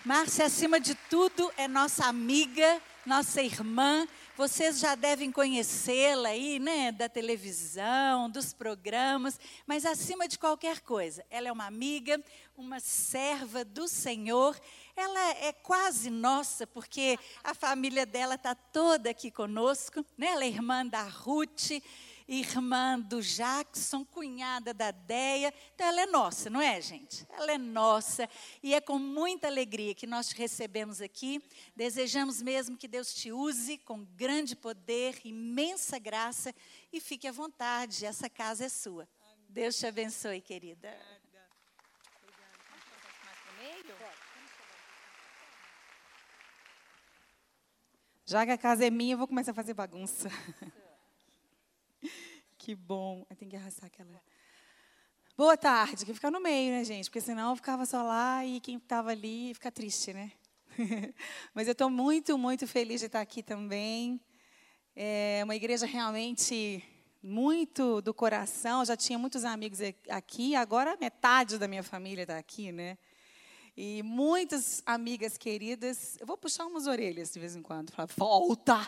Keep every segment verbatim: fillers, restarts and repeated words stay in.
Márcia, acima de tudo, é nossa amiga, nossa irmã. Vocês já devem conhecê-la aí, né, da televisão, dos programas, mas acima de qualquer coisa, ela é uma amiga, uma serva do Senhor. Ela é quase nossa, porque a família dela está toda aqui conosco, né? Ela é irmã da Ruth, irmã do Jackson, cunhada da Deia. Então, ela é nossa, não é, gente? Ela é nossa. E é com muita alegria que nós te recebemos aqui. Desejamos mesmo que Deus te use com grande poder, imensa graça. E fique à vontade, essa casa é sua. Amém. Deus te abençoe, querida. Obrigada. Obrigada. Vamos passar mais para o meio? Já que a casa é minha, eu vou começar a fazer bagunça. Que bom. Eu tenho que arrastar aquela. Boa tarde, que ficar no meio, né, gente? Porque senão eu ficava só lá e quem estava ali fica triste, né? Mas eu estou muito, muito feliz de estar aqui também. É uma igreja realmente muito do coração. Já tinha muitos amigos aqui, agora metade da minha família está aqui, né? E muitas amigas queridas. Eu vou puxar umas orelhas de vez em quando. Falar, volta!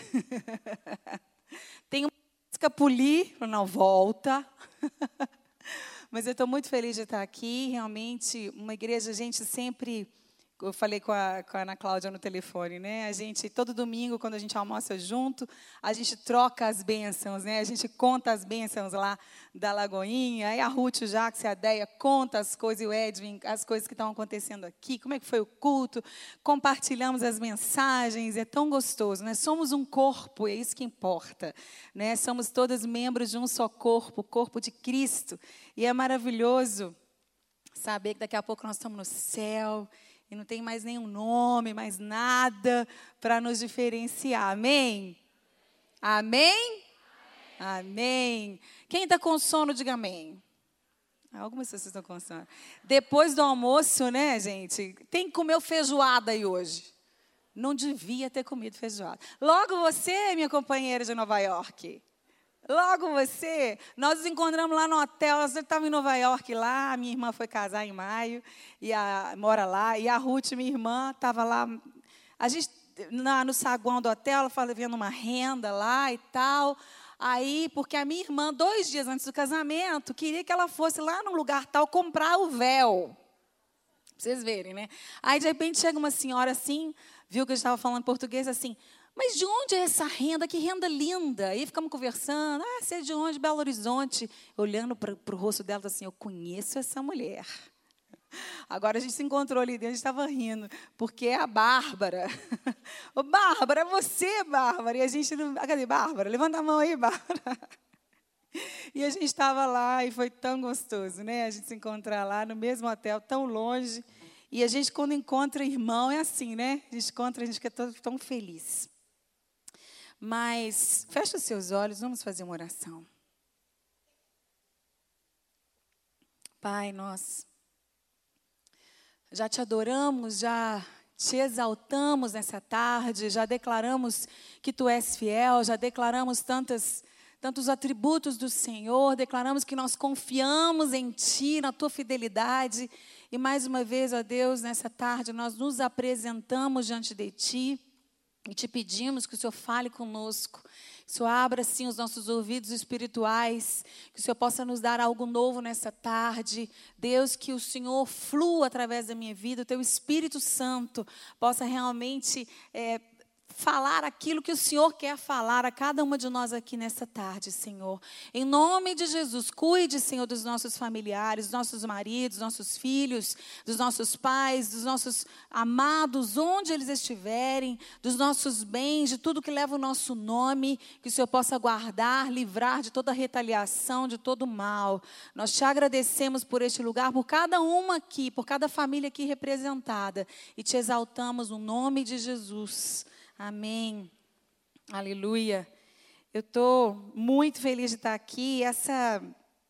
Tem uma escapulir, não, volta. Mas eu estou muito feliz de estar aqui. Realmente, uma igreja, a gente sempre... Eu falei com a, com a Ana Cláudia no telefone, né? A gente, todo domingo, quando a gente almoça junto, a gente troca as bênçãos, né? A gente conta as bênçãos lá da Lagoinha. Aí a Ruth, o Jacques e a Deia conta as coisas, e o Edwin, as coisas que estão acontecendo aqui. Como é que foi o culto? Compartilhamos as mensagens. É tão gostoso, né? Somos um corpo, é isso que importa, né? Somos todos membros de um só corpo, o corpo de Cristo. E é maravilhoso saber que daqui a pouco nós estamos no céu. E não tem mais nenhum nome, mais nada para nos diferenciar. Amém? Amém? Amém? Amém. Quem está com sono, diga amém. Algumas pessoas estão com sono. Depois do almoço, né, gente? Tem que comer feijoada aí hoje. Não devia ter comido feijoada. Logo você, minha companheira de Nova York. Logo você, nós nos encontramos lá no hotel, nós estávamos em Nova York lá, a minha irmã foi casar em maio, e a, mora lá, e a Ruth, minha irmã, estava lá, a gente, na, no saguão do hotel, ela estava vendo uma renda lá e tal, aí, porque a minha irmã, dois dias antes do casamento, queria que ela fosse lá num lugar tal, comprar o véu, para vocês verem, né? Aí, de repente, chega uma senhora assim, viu que eu estava falando português, assim, mas de onde é essa renda? Que renda linda. Aí ficamos conversando. Ah, você é de onde? Belo Horizonte. Olhando para o rosto dela, assim, eu conheço essa mulher. Agora a gente se encontrou ali dentro, a gente estava rindo, porque é a Bárbara. Ô, Bárbara, é você, Bárbara. E a gente, ah, cadê Bárbara? Levanta a mão aí, Bárbara. E a gente estava lá e foi tão gostoso, né? A gente se encontrar lá no mesmo hotel, tão longe. E a gente, quando encontra irmão, é assim, né? A gente encontra, a gente fica tão, tão feliz. Mas, fecha os seus olhos, vamos fazer uma oração. Pai, nós já te adoramos, já te exaltamos nessa tarde, já declaramos que tu és fiel, já declaramos tantas, tantos atributos do Senhor, declaramos que nós confiamos em Ti, na Tua fidelidade. E mais uma vez, ó Deus, nessa tarde, nós nos apresentamos diante de Ti. E te pedimos que o Senhor fale conosco, que o Senhor abra, assim, os nossos ouvidos espirituais, que o Senhor possa nos dar algo novo nessa tarde. Deus, que o Senhor flua através da minha vida, o Teu Espírito Santo possa realmente é, falar aquilo que o Senhor quer falar a cada uma de nós aqui nessa tarde, Senhor. Em nome de Jesus, cuide, Senhor, dos nossos familiares, dos nossos maridos, dos nossos filhos, dos nossos pais, dos nossos amados, onde eles estiverem, dos nossos bens, de tudo que leva o nosso nome, que o Senhor possa guardar, livrar de toda retaliação, de todo mal. Nós te agradecemos por este lugar, por cada uma aqui, por cada família aqui representada, e te exaltamos no nome de Jesus. Amém. Aleluia. Eu estou muito feliz de estar aqui. Essa,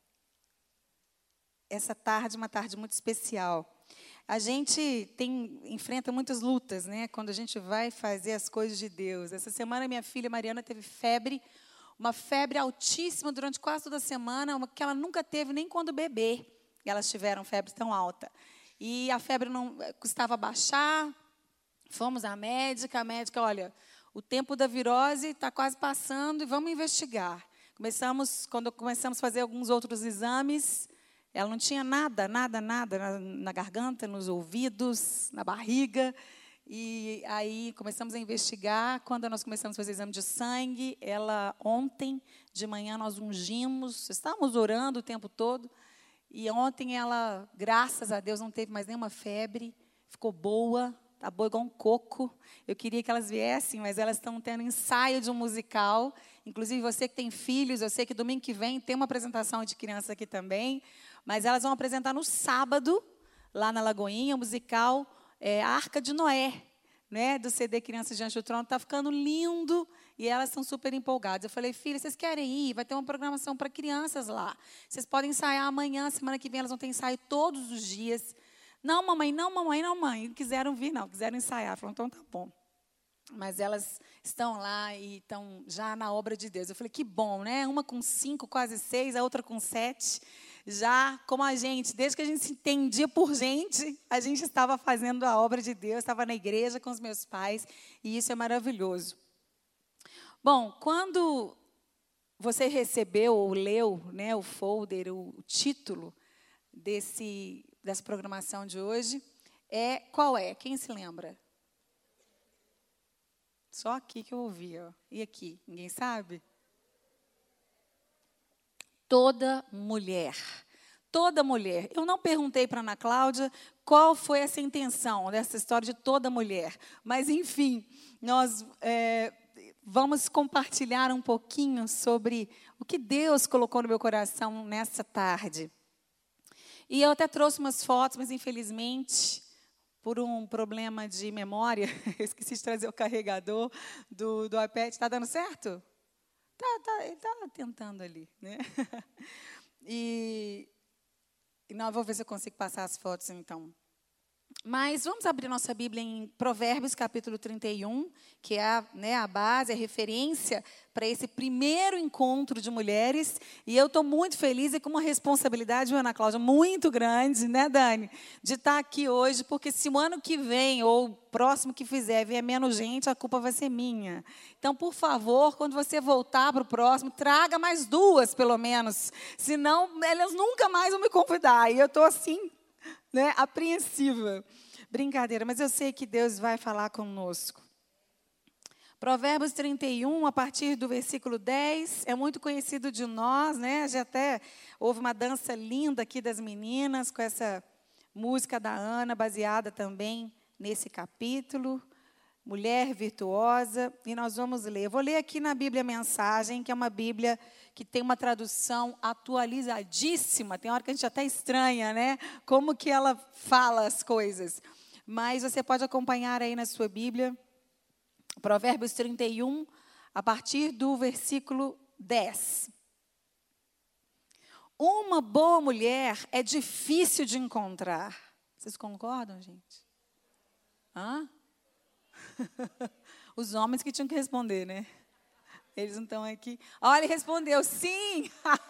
essa tarde, uma tarde muito especial. A gente tem, enfrenta muitas lutas, né? Quando a gente vai fazer as coisas de Deus. Essa semana, minha filha Mariana teve febre, uma febre altíssima durante quase toda a semana, uma que ela nunca teve nem quando bebê. Elas tiveram febre tão alta. E a febre não custava baixar. Fomos à médica, a médica, olha, o tempo da virose está quase passando e vamos investigar. Começamos, quando começamos a fazer alguns outros exames, ela não tinha nada, nada, nada na, na garganta, nos ouvidos, na barriga. E aí começamos a investigar. Quando nós começamos a fazer exame de sangue, ela, ontem de manhã, nós ungimos, estávamos orando o tempo todo. E ontem ela, graças a Deus, não teve mais nenhuma febre, ficou boa. Está boa igual um coco. Eu queria que elas viessem, mas elas estão tendo ensaio de um musical. Inclusive, você que tem filhos, eu sei que domingo que vem tem uma apresentação de criança aqui também. Mas elas vão apresentar no sábado, lá na Lagoinha, o musical é, A Arca de Noé, né, do C D Crianças Diante do Trono. Está ficando lindo e elas estão super empolgadas. Eu falei, filha, vocês querem ir? Vai ter uma programação para crianças lá. Vocês podem ensaiar amanhã, semana que vem elas vão ter ensaio todos os dias. Não, mamãe, não, mamãe, não, mãe. Não quiseram vir, não, quiseram ensaiar. Falaram, então tá bom. Mas elas estão lá e estão já na obra de Deus. Eu falei, que bom, né? Uma com cinco, quase seis, a outra com sete. Já como a gente, desde que a gente se entendia por gente, a gente estava fazendo a obra de Deus, estava na igreja com os meus pais, e isso é maravilhoso. Bom, quando você recebeu ou leu, né, o folder, o, o título desse... dessa programação de hoje, é, qual é? Quem se lembra? Só aqui que eu ouvi, ó. E aqui? Ninguém sabe? Toda mulher. Toda mulher. Eu não perguntei para a Ana Cláudia qual foi essa intenção dessa história de toda mulher. Mas, enfim, nós é, vamos compartilhar um pouquinho sobre o que Deus colocou no meu coração nessa tarde. E eu até trouxe umas fotos, mas, infelizmente, por um problema de memória, eu esqueci de trazer o carregador do, do iPad. Está dando certo? Tá, tá, ele está tentando ali, né? E, e não, vou ver se eu consigo passar as fotos, então. Mas vamos abrir nossa Bíblia em Provérbios, capítulo trinta e um, que é a, né, a base, a referência para esse primeiro encontro de mulheres. E eu estou muito feliz e com uma responsabilidade, Ana Cláudia, muito grande, né, Dani, de estar aqui hoje, porque se o ano que vem, ou o próximo que fizer, vier menos gente, a culpa vai ser minha. Então, por favor, quando você voltar para o próximo, traga mais duas, pelo menos. Senão, elas nunca mais vão me convidar. E eu estou assim... né, apreensiva. Brincadeira, mas eu sei que Deus vai falar conosco. Provérbios trinta e um, a partir do versículo dez, é muito conhecido de nós, né? Já até houve uma dança linda aqui das meninas, com essa música da Ana, baseada também nesse capítulo. Mulher virtuosa, e nós vamos ler. Eu vou ler aqui na Bíblia Mensagem, que é uma Bíblia que tem uma tradução atualizadíssima. Tem hora que a gente até estranha, né? Como que ela fala as coisas. Mas você pode acompanhar aí na sua Bíblia, Provérbios trinta e um, a partir do versículo dez. Uma boa mulher é difícil de encontrar. Vocês concordam, gente? Hã? Os homens que tinham que responder, né? Eles não estão aqui. Olha, ele respondeu, sim!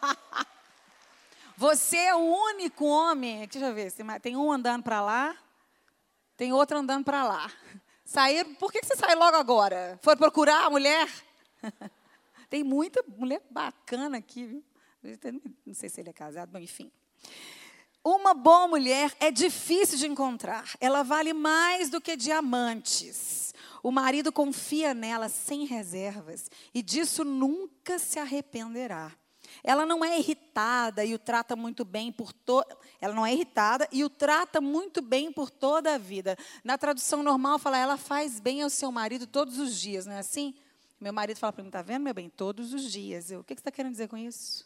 Você é o único homem. Deixa eu ver, tem um andando para lá, tem outro andando para lá. Saíram, por que você saiu logo agora? Foi procurar a mulher? Tem muita mulher bacana aqui, viu? Não sei se ele é casado, mas enfim. Uma boa mulher é difícil de encontrar. Ela vale mais do que diamantes. O marido confia nela sem reservas e disso nunca se arrependerá. Ela não é irritada e o trata muito bem por toda. Ela não é irritada e o trata muito bem por toda a vida. Na tradução normal fala, ela faz bem ao seu marido todos os dias, não é assim? Meu marido fala para mim, está vendo, meu bem, todos os dias. Eu, o que você está querendo dizer com isso?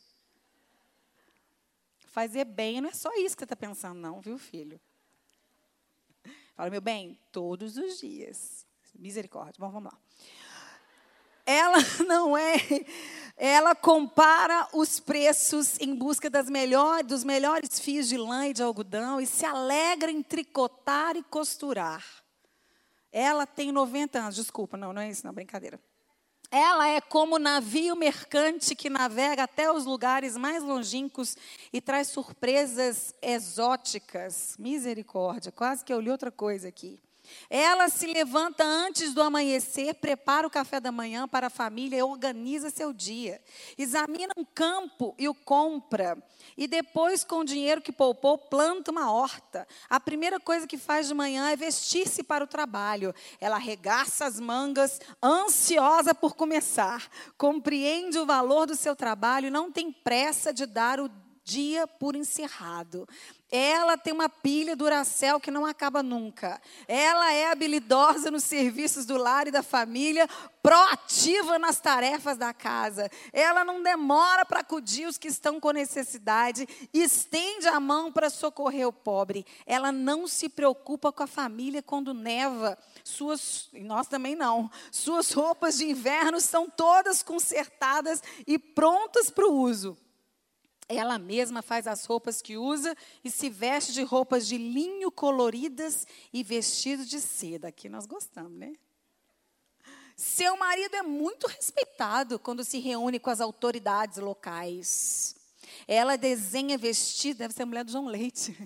Fazer bem não é só isso que você está pensando, não, viu, filho? Fala, meu bem, todos os dias. Misericórdia. Bom, vamos lá. Ela não é... Ela compara os preços em busca das melhores, dos melhores fios de lã e de algodão e se alegra em tricotar e costurar. Ela tem noventa anos. Desculpa, não, não é isso, não, brincadeira. Ela é como o navio mercante que navega até os lugares mais longínquos e traz surpresas exóticas. Misericórdia, quase que eu li outra coisa aqui. Ela se levanta antes do amanhecer, prepara o café da manhã para a família e organiza seu dia. Examina um campo e o compra. E depois, com o dinheiro que poupou, planta uma horta. A primeira coisa que faz de manhã é vestir-se para o trabalho. Ela arregaça as mangas, ansiosa por começar. Compreende o valor do seu trabalho e não tem pressa de dar o dia por encerrado. Ela tem uma pilha Duracell que não acaba nunca. Ela é habilidosa nos serviços do lar e da família, proativa nas tarefas da casa. Ela não demora para acudir os que estão com necessidade, estende a mão para socorrer o pobre. Ela não se preocupa com a família quando neva. Suas, e nós também não. Suas roupas de inverno são todas consertadas e prontas para o uso. Ela mesma faz as roupas que usa e se veste de roupas de linho coloridas e vestidos de seda. Aqui nós gostamos, né? Seu marido é muito respeitado quando se reúne com as autoridades locais. Ela desenha vestidos, deve ser a mulher do João Leite.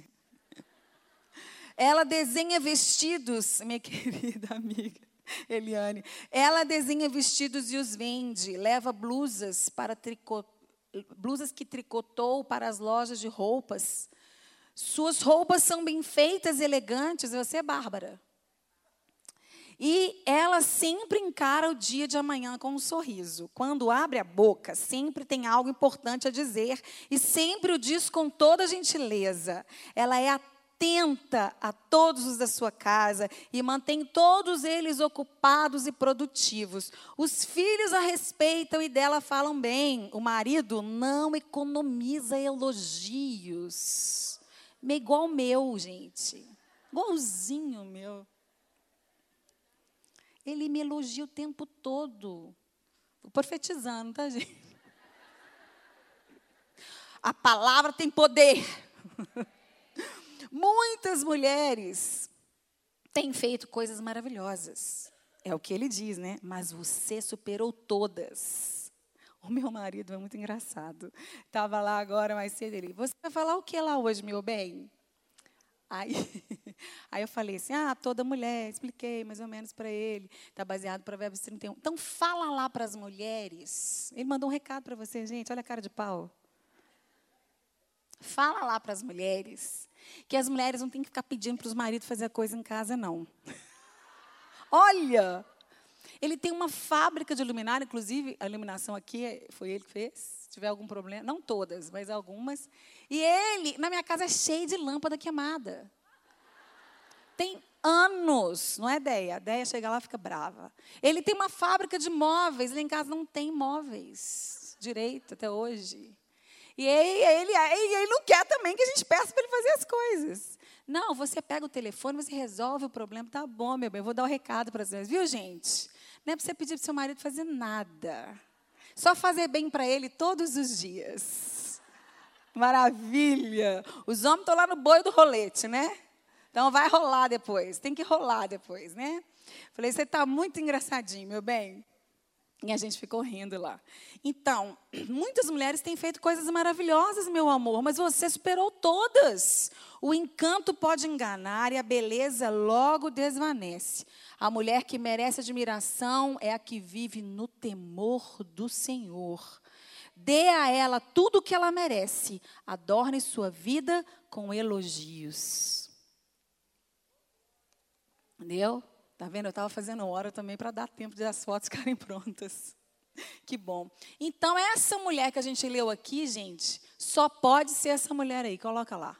Ela desenha vestidos, minha querida amiga Eliane. Ela desenha vestidos e os vende, leva blusas para tricotar. Blusas que tricotou para as lojas de roupas. Suas roupas são bem feitas e elegantes. Você é Bárbara. E ela sempre encara o dia de amanhã com um sorriso. Quando abre a boca, sempre tem algo importante a dizer. E sempre o diz com toda gentileza. Ela é atenta a todos os da sua casa e mantém todos eles ocupados e produtivos. Os filhos a respeitam e dela falam bem. O marido não economiza elogios. É igual o meu, gente. Igualzinho o meu. Ele me elogia o tempo todo. Estou profetizando, tá, gente? A palavra tem poder. Muitas mulheres têm feito coisas maravilhosas. É o que ele diz, né? Mas você superou todas. O meu marido é muito engraçado. Estava lá agora mais cedo. Ele, você vai falar o que lá hoje, meu bem? Aí, aí eu falei assim, ah, toda mulher. Expliquei mais ou menos para ele. Está baseado em Provérbios trinta e um. Então, fala lá para as mulheres. Ele mandou um recado para você, gente. Olha a cara de pau. Fala lá para as mulheres que as mulheres não têm que ficar pedindo para os maridos fazer a coisa em casa, não. Olha, ele tem uma fábrica de luminária, inclusive a iluminação aqui foi ele que fez. Se tiver algum problema, não todas, mas algumas. E ele, na minha casa, é cheio de lâmpada queimada. Tem anos, não é Deia? A Deia chega lá e fica brava. Ele tem uma fábrica de móveis, lá em casa não tem móveis direito até hoje. E ele, ele, ele, ele não quer também que a gente peça para ele fazer as coisas. Não, você pega o telefone, você resolve o problema. Tá bom, meu bem, eu vou dar o um recado para vocês. Viu, gente? Não é para você pedir para o seu marido fazer nada. Só fazer bem para ele todos os dias. Maravilha! Os homens estão lá no boi do rolete, né? Então, vai rolar depois. Tem que rolar depois, né? Falei, você está muito engraçadinho, meu bem. E a gente ficou rindo lá. Então, muitas mulheres têm feito coisas maravilhosas, meu amor, mas você superou todas. O encanto pode enganar e a beleza logo desvanece. A mulher que merece admiração é a que vive no temor do Senhor. Dê a ela tudo o que ela merece. Adorne sua vida com elogios. Entendeu? Tá vendo? Eu estava fazendo hora também para dar tempo de as fotos ficarem prontas. Que bom. Então, essa mulher que a gente leu aqui, gente, só pode ser essa mulher aí. Coloca lá.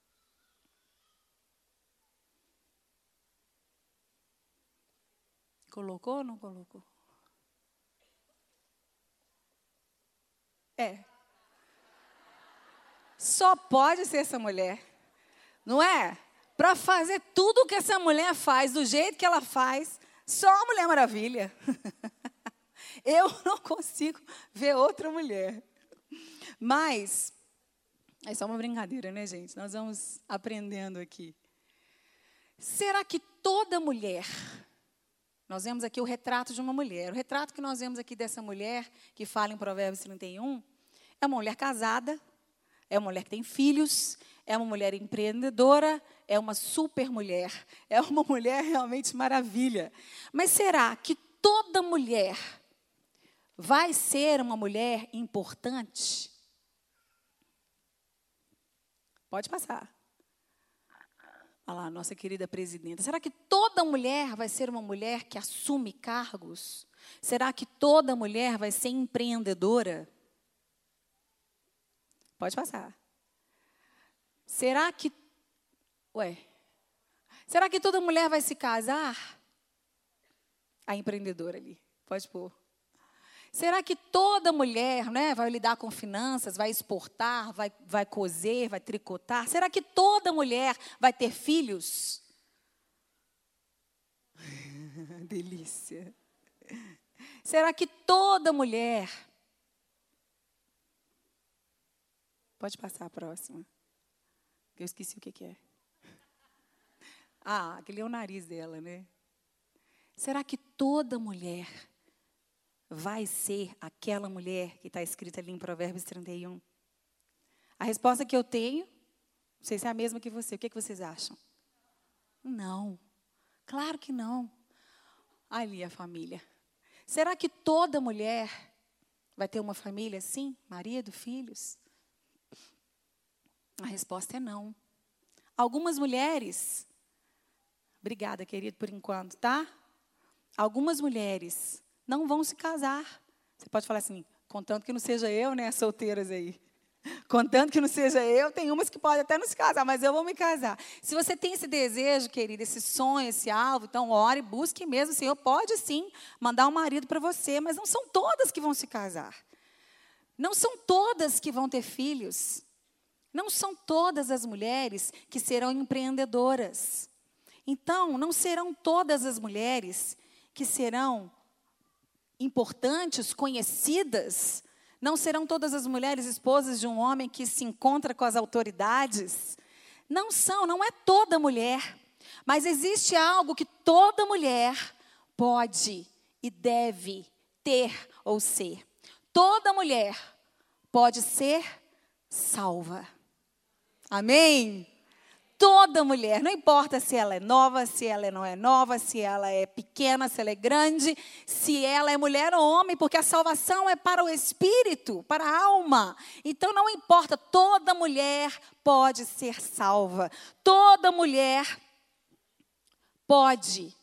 Colocou ou não colocou? É. Só pode ser essa mulher. Não é? Para fazer tudo o que essa mulher faz, do jeito que ela faz, só a Mulher Maravilha. Eu não consigo ver outra mulher. Mas, é só uma brincadeira, né, gente? Nós vamos aprendendo aqui. Será que toda mulher Nós vemos aqui o retrato de uma mulher. O retrato que nós vemos aqui dessa mulher, que fala em Provérbios trinta e um, é uma mulher casada, é uma mulher que tem filhos, é uma mulher empreendedora, é uma super mulher, é uma mulher realmente maravilha. Mas será que toda mulher vai ser uma mulher importante? Pode passar. Olha lá, nossa querida presidenta. Será que toda mulher vai ser uma mulher que assume cargos? Será que toda mulher vai ser empreendedora? Pode passar. Será que... Ué. Será que toda mulher vai se casar? A empreendedora ali. Pode pôr. Será que toda mulher, né, vai lidar com finanças, vai exportar, vai, vai coser, vai tricotar? Será que toda mulher vai ter filhos? Delícia. Será que toda mulher... Pode passar a próxima. Eu esqueci o que, que é. Ah, aquele é o nariz dela, né? Será que toda mulher vai ser aquela mulher que está escrita ali em Provérbios trinta e um? A resposta que eu tenho, não sei se é a mesma que você. O que, que vocês acham? Não. Claro que não. Ali a família. Será que toda mulher vai ter uma família assim? Marido, filhos? A resposta é não. Algumas mulheres... Obrigada, querido, por enquanto, tá? Algumas mulheres não vão se casar. Você pode falar assim, contanto que não seja eu, né, as solteiras aí. Contanto que não seja eu, tem umas que podem até não se casar, mas eu vou me casar. Se você tem esse desejo, querida, esse sonho, esse alvo, então ore, busque mesmo. O Senhor pode, sim, mandar um marido para você, mas não são todas que vão se casar. Não são todas que vão ter filhos. Não são todas as mulheres que serão empreendedoras. Então, não serão todas as mulheres que serão importantes, conhecidas. Não serão todas as mulheres esposas de um homem que se encontra com as autoridades. Não são, não é toda mulher. Mas existe algo que toda mulher pode e deve ter ou ser. Toda mulher pode ser salva. Amém? Toda mulher, não importa se ela é nova, se ela não é nova, se ela é pequena, se ela é grande, se ela é mulher ou homem, porque a salvação é para o espírito, para a alma. Então não importa, toda mulher pode ser salva. Toda mulher pode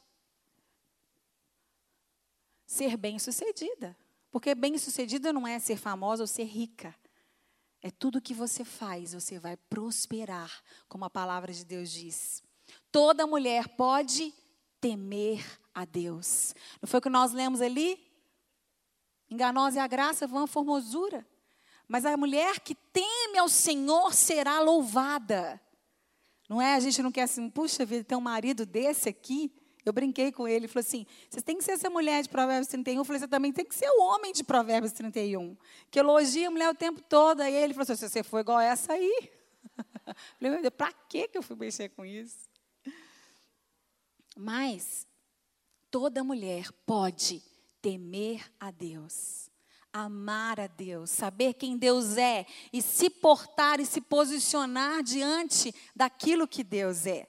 ser bem-sucedida. Porque bem-sucedida não é ser famosa ou ser rica. É tudo que você faz, você vai prosperar, como a palavra de Deus diz. Toda mulher pode temer a Deus. Não foi o que nós lemos ali? Enganosa é a graça, vã a formosura. Mas a mulher que teme ao Senhor será louvada. Não é? A gente não quer assim, puxa vida, tem um marido desse aqui. Eu brinquei com ele, ele falou assim, você tem que ser essa mulher de Provérbios trinta e um. Eu falei, você também tem que ser o homem de Provérbios trinta e um, que elogia a mulher o tempo todo. Aí ele falou assim, se você for igual essa aí. Eu falei, meu Deus, para que eu fui mexer com isso? Mas toda mulher pode temer a Deus, amar a Deus, saber quem Deus é e se portar e se posicionar diante daquilo que Deus é.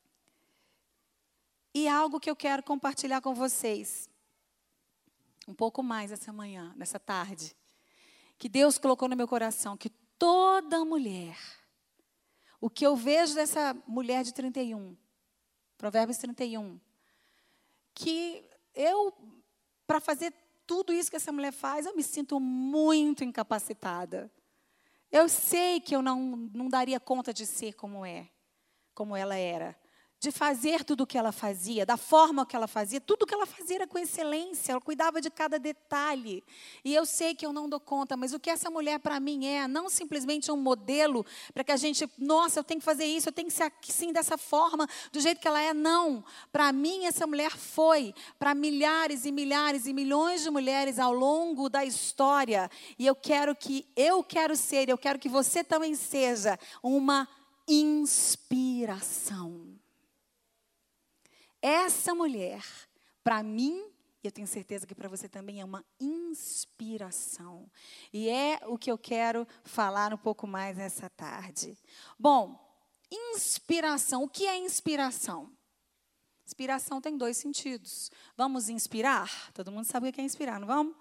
E algo que eu quero compartilhar com vocês, um pouco mais essa manhã, nessa tarde, que Deus colocou no meu coração, que toda mulher, o que eu vejo dessa mulher de trinta e um, Provérbios trinta e um, que eu, para fazer tudo isso que essa mulher faz, eu me sinto muito incapacitada. Eu sei que eu não, não daria conta de ser como é, como ela era. De fazer tudo o que ela fazia, da forma que ela fazia, tudo que ela fazia era com excelência, ela cuidava de cada detalhe. E eu sei que eu não dou conta, mas o que essa mulher para mim é, não simplesmente um modelo para que a gente, nossa, eu tenho que fazer isso, eu tenho que ser assim, dessa forma, do jeito que ela é, não. Para mim, essa mulher foi para milhares e milhares e milhões de mulheres ao longo da história. E eu quero que, eu quero ser, eu quero que você também seja uma inspiração. Essa mulher, para mim, e eu tenho certeza que para você também é uma inspiração. E é o que eu quero falar um pouco mais nessa tarde. Bom, inspiração. O que é inspiração? Inspiração tem dois sentidos. Vamos inspirar? Todo mundo sabe o que é inspirar, não vamos?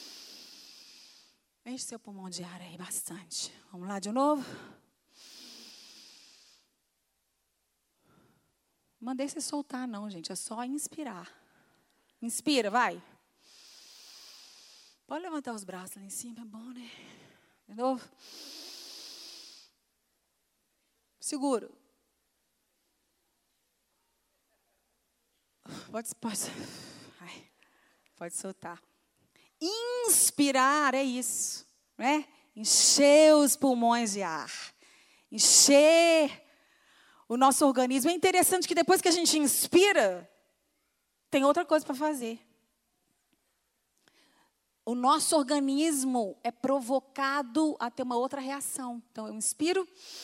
Enche seu pulmão de ar aí bastante. Vamos lá de novo? Mandei você soltar, não, gente. É só inspirar. Inspira, vai. Pode levantar os braços lá em cima, é bom, né? De novo. Seguro. Pode, pode, ai, pode soltar. Inspirar é isso, né? Encher os pulmões de ar. Encher o nosso organismo. É interessante que depois que a gente inspira, tem outra coisa para fazer. O nosso organismo é provocado a ter uma outra reação. Então, eu inspiro.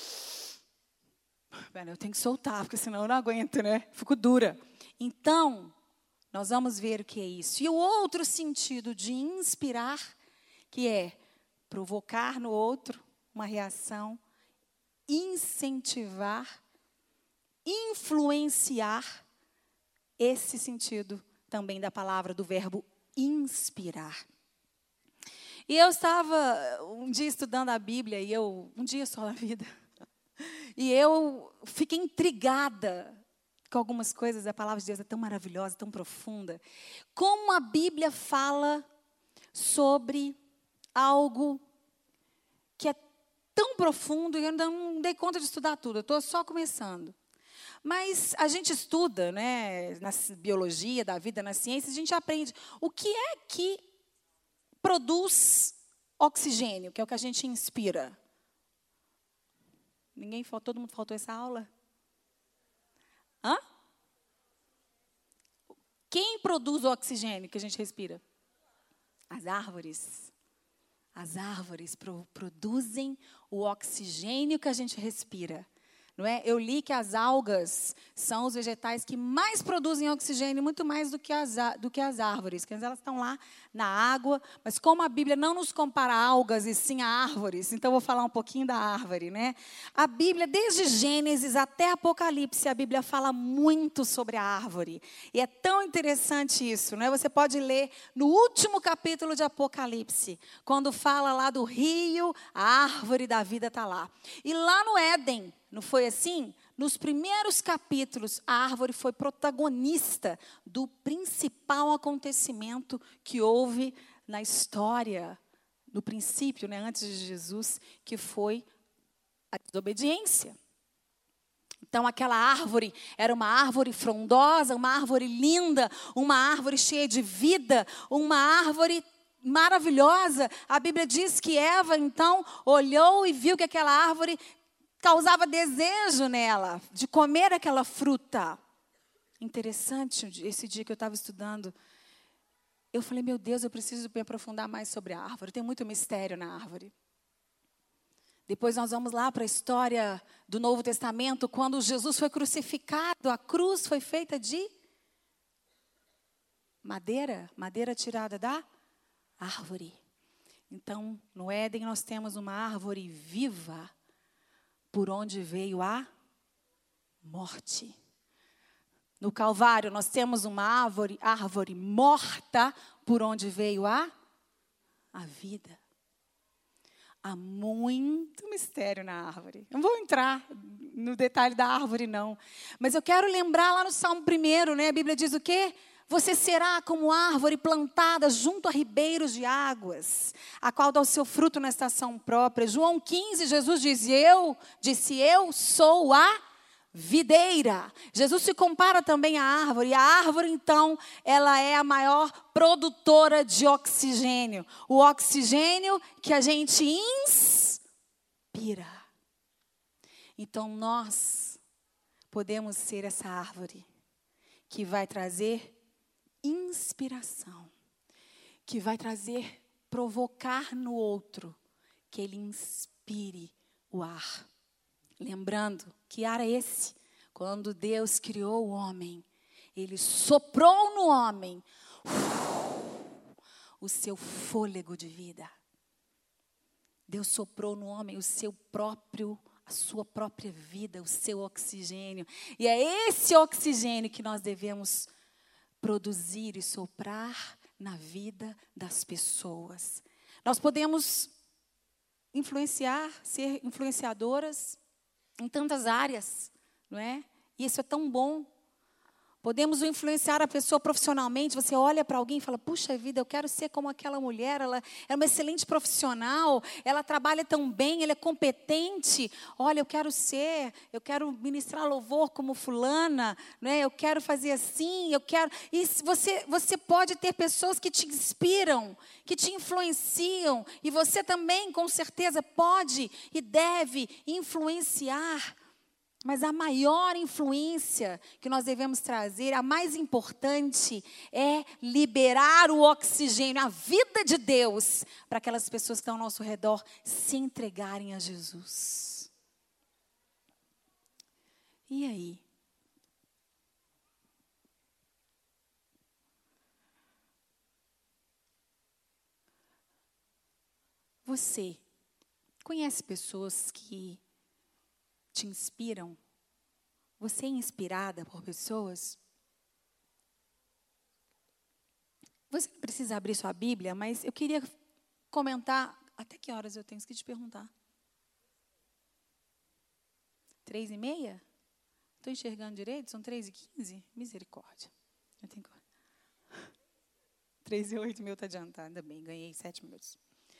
Eu tenho que soltar, porque senão eu não aguento, né? Fico dura. Então, nós vamos ver o que é isso. E o outro sentido de inspirar, que é provocar no outro uma reação, incentivar, influenciar, esse sentido também da palavra, do verbo inspirar. E eu estava um dia estudando a Bíblia, e eu, um dia só na vida, e eu fiquei intrigada com algumas coisas. A palavra de Deus é tão maravilhosa, tão profunda. Como a Bíblia fala sobre algo que é tão profundo, e eu ainda não dei conta de estudar tudo, eu estou só começando. Mas a gente estuda, né, na biologia da vida, na ciência, a gente aprende o que é que produz oxigênio, que é o que a gente inspira. Ninguém faltou, todo mundo faltou essa aula? Hã? Quem produz o oxigênio que a gente respira? As árvores. As árvores pro, produzem o oxigênio que a gente respira. Não é? Eu li que as algas são os vegetais que mais produzem oxigênio, muito mais do que as, do que as árvores, porque elas estão lá na água, mas como a Bíblia não nos compara a algas e sim a árvores, então eu vou falar um pouquinho da árvore, né? A Bíblia, desde Gênesis até Apocalipse, a Bíblia fala muito sobre a árvore, e é tão interessante isso, né? Você pode ler no último capítulo de Apocalipse, quando fala lá do rio, a árvore da vida está lá. E lá no Éden, não foi assim? Nos primeiros capítulos, a árvore foi protagonista do principal acontecimento que houve na história, no princípio, né, antes de Jesus, que foi a desobediência. Então, aquela árvore era uma árvore frondosa, uma árvore linda, uma árvore cheia de vida, uma árvore maravilhosa. A Bíblia diz que Eva, então, olhou e viu que aquela árvore causava desejo nela, de comer aquela fruta. Interessante, esse dia que eu estava estudando, eu falei, meu Deus, eu preciso me aprofundar mais sobre a árvore. Tem muito mistério na árvore. Depois nós vamos lá para a história do Novo Testamento, quando Jesus foi crucificado, a cruz foi feita de madeira, madeira tirada da árvore. Então, no Éden nós temos uma árvore viva, por onde veio a morte. No Calvário, nós temos uma árvore, árvore morta, por onde veio a, a vida. Há muito mistério na árvore. Não vou entrar no detalhe da árvore, não. Mas eu quero lembrar lá no Salmo primeiro, né? A Bíblia diz o quê? Você será como árvore plantada junto a ribeiros de águas, a qual dá o seu fruto na estação própria. João quinze, Jesus diz, eu, disse, eu sou a videira. Jesus se compara também à árvore. E a árvore, então, ela é a maior produtora de oxigênio. O oxigênio que a gente inspira. Então, nós podemos ser essa árvore que vai trazer inspiração, que vai trazer, provocar no outro, que ele inspire o ar. Lembrando, que ar é esse? Quando Deus criou o homem, Ele soprou no homem o seu fôlego de vida. Deus soprou no homem o seu próprio, a sua própria vida, o seu oxigênio. E é esse oxigênio que nós devemos produzir e soprar na vida das pessoas. Nós podemos influenciar, ser influenciadoras em tantas áreas, não é? E isso é tão bom. Podemos influenciar a pessoa profissionalmente. Você olha para alguém e fala, puxa vida, eu quero ser como aquela mulher, ela é uma excelente profissional, ela trabalha tão bem, ela é competente. Olha, eu quero ser, eu quero ministrar louvor como fulana, né? Eu quero fazer assim, eu quero... E você, você pode ter pessoas que te inspiram, que te influenciam, e você também, com certeza, pode e deve influenciar. Mas a maior influência que nós devemos trazer, a mais importante, é liberar o oxigênio, a vida de Deus, para aquelas pessoas que estão ao nosso redor se entregarem a Jesus. E aí? Você conhece pessoas que te inspiram? Você é inspirada por pessoas? Você não precisa abrir sua Bíblia, mas eu queria comentar. Até que horas eu tenho que te perguntar? Três e meia? Estou enxergando direito? São três e quinze? Misericórdia. Eu tenho que... Três e oito, meu está adiantado. Ainda bem, ganhei sete minutos.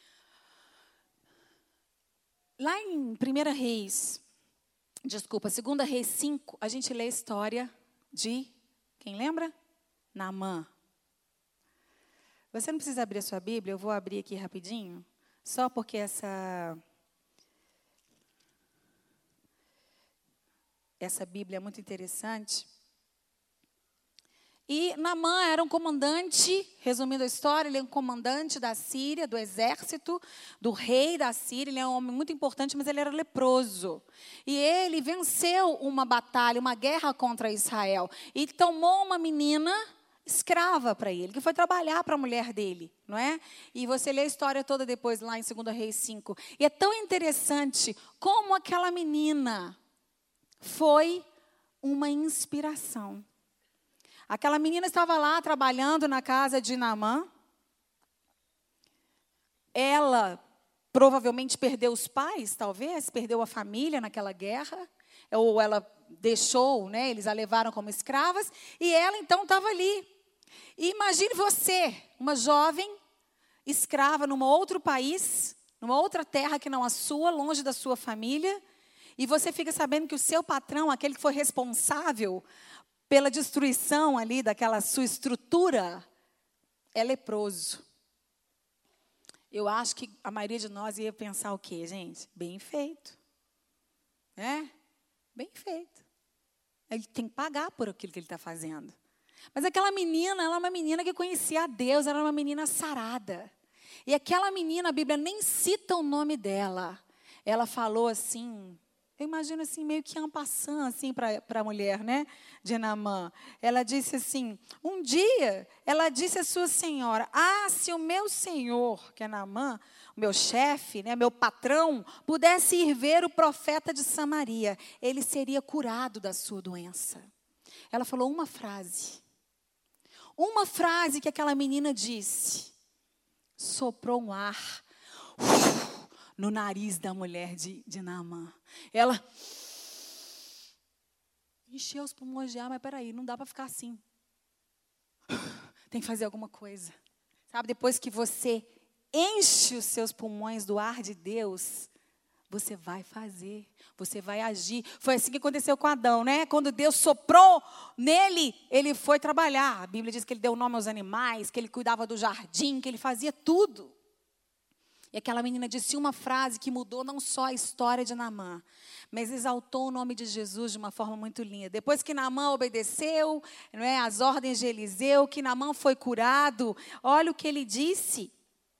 Lá em Primeira Reis... Desculpa, Segunda Reis cinco, a gente lê a história de, quem lembra? Naamã. Você não precisa abrir a sua Bíblia, eu vou abrir aqui rapidinho, só porque essa, essa Bíblia é muito interessante. E Naamã era um comandante, resumindo a história, ele é um comandante da Síria, do exército, do rei da Síria. Ele é um homem muito importante, mas ele era leproso. E ele venceu uma batalha, uma guerra contra Israel. E tomou uma menina escrava para ele, que foi trabalhar para a mulher dele, não é? E você lê a história toda depois, lá em Segunda Reis cinco. E é tão interessante como aquela menina foi uma inspiração. Aquela menina estava lá trabalhando na casa de Naamã. Ela provavelmente perdeu os pais, talvez, perdeu a família naquela guerra, ou ela deixou, né, eles a levaram como escravas, e ela então estava ali. E imagine você, uma jovem escrava num outro país, numa outra terra que não a sua, longe da sua família, e você fica sabendo que o seu patrão, aquele que foi responsável pela destruição ali daquela sua estrutura, é leproso. Eu acho que a maioria de nós ia pensar o quê, gente? Bem feito. Né? Bem feito. Ele tem que pagar por aquilo que ele está fazendo. Mas aquela menina, ela é uma menina que conhecia a Deus, ela era uma menina sarada. E aquela menina, a Bíblia nem cita o nome dela. Ela falou assim... Eu imagino assim, meio que en passant, assim, para a mulher, né, de Naamã. Ela disse assim, um dia, ela disse à sua senhora, ah, se o meu senhor, que é Naamã, o meu chefe, né, meu patrão, pudesse ir ver o profeta de Samaria, ele seria curado da sua doença. Ela falou uma frase. Uma frase que aquela menina disse. Soprou um ar. Uf, no nariz da mulher de, de Naamã. Ela encheu os pulmões de ar, mas peraí, não dá para ficar assim. Tem que fazer alguma coisa. Sabe, depois que você enche os seus pulmões do ar de Deus, você vai fazer, você vai agir. Foi assim que aconteceu com Adão, né? Quando Deus soprou nele, ele foi trabalhar. A Bíblia diz que ele deu nome aos animais, que ele cuidava do jardim, que ele fazia tudo. E aquela menina disse uma frase que mudou não só a história de Naamã, mas exaltou o nome de Jesus de uma forma muito linda. Depois que Naamã obedeceu, não é, às ordens de Eliseu, que Naamã foi curado, olha o que ele disse.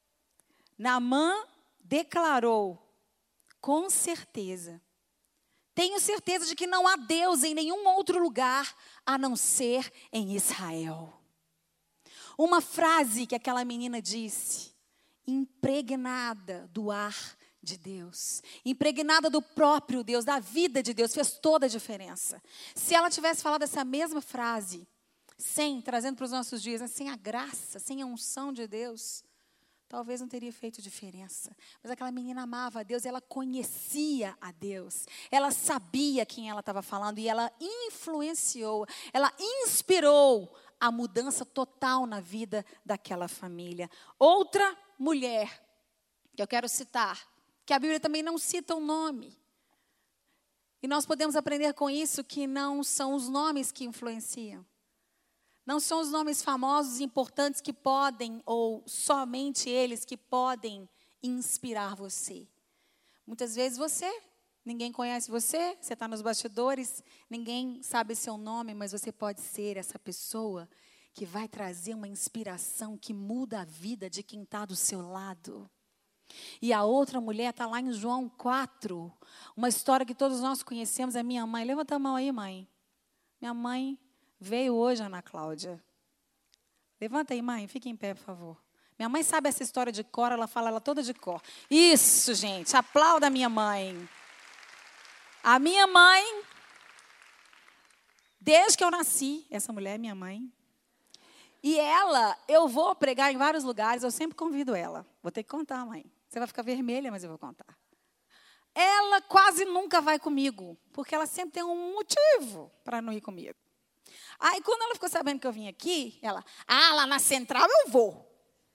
Naamã declarou, com certeza, Tenho certeza de que não há Deus em nenhum outro lugar a não ser em Israel. Uma frase que aquela menina disse, impregnada do ar de Deus, impregnada do próprio Deus, da vida de Deus, fez toda a diferença. Se ela tivesse falado essa mesma frase, sem, trazendo para os nossos dias, né, sem a graça, sem a unção de Deus, talvez não teria feito diferença. Mas aquela menina amava a Deus, ela conhecia a Deus, ela sabia quem ela estava falando e ela influenciou, ela inspirou a mudança total na vida daquela família. Outra mulher que eu quero citar, que a Bíblia também não cita o nome. E nós podemos aprender com isso que não são os nomes que influenciam. Não são os nomes famosos e importantes que podem, ou somente eles que podem inspirar você. Muitas vezes você, ninguém conhece você, você está nos bastidores, ninguém sabe seu nome, mas você pode ser essa pessoa que vai trazer uma inspiração que muda a vida de quem está do seu lado. E a outra mulher está lá em João quatro, uma história que todos nós conhecemos, é minha mãe. Levanta a mão aí, mãe. Minha mãe veio hoje, Ana Cláudia. Levanta aí, mãe, fique em pé, por favor. Minha mãe sabe essa história de cor, ela fala ela toda de cor. Isso, gente, aplauda a minha mãe. A minha mãe, desde que eu nasci, essa mulher é minha mãe. E ela, eu vou pregar em vários lugares, eu sempre convido ela. Vou ter que contar, mãe. Você vai ficar vermelha, mas eu vou contar. Ela quase nunca vai comigo, porque ela sempre tem um motivo para não ir comigo. Aí, quando ela ficou sabendo que eu vim aqui, ela, ah, lá na Central eu vou.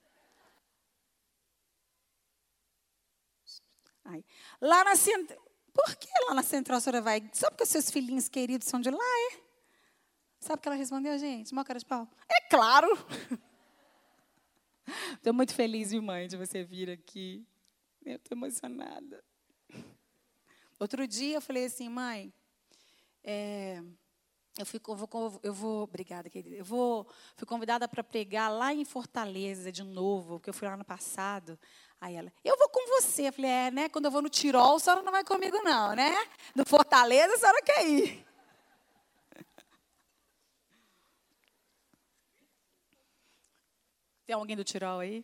Aí, lá na Central, por que lá na Central a senhora vai? Só porque os seus filhinhos queridos são de lá, é? Sabe o que ela respondeu, gente? Mó cara de pau. É claro. Estou muito feliz, viu, mãe, de você vir aqui. Eu estou emocionada. Outro dia eu falei assim, mãe, é, eu, fui, eu, vou, eu vou, obrigada, querida, eu vou, fui convidada para pregar lá em Fortaleza de novo, porque eu fui lá no passado. Aí ela, eu vou com você. Eu falei, é, né, quando eu vou no Tirol, a senhora não vai comigo não, né? No Fortaleza, a senhora quer ir. Tem alguém do Tirol aí?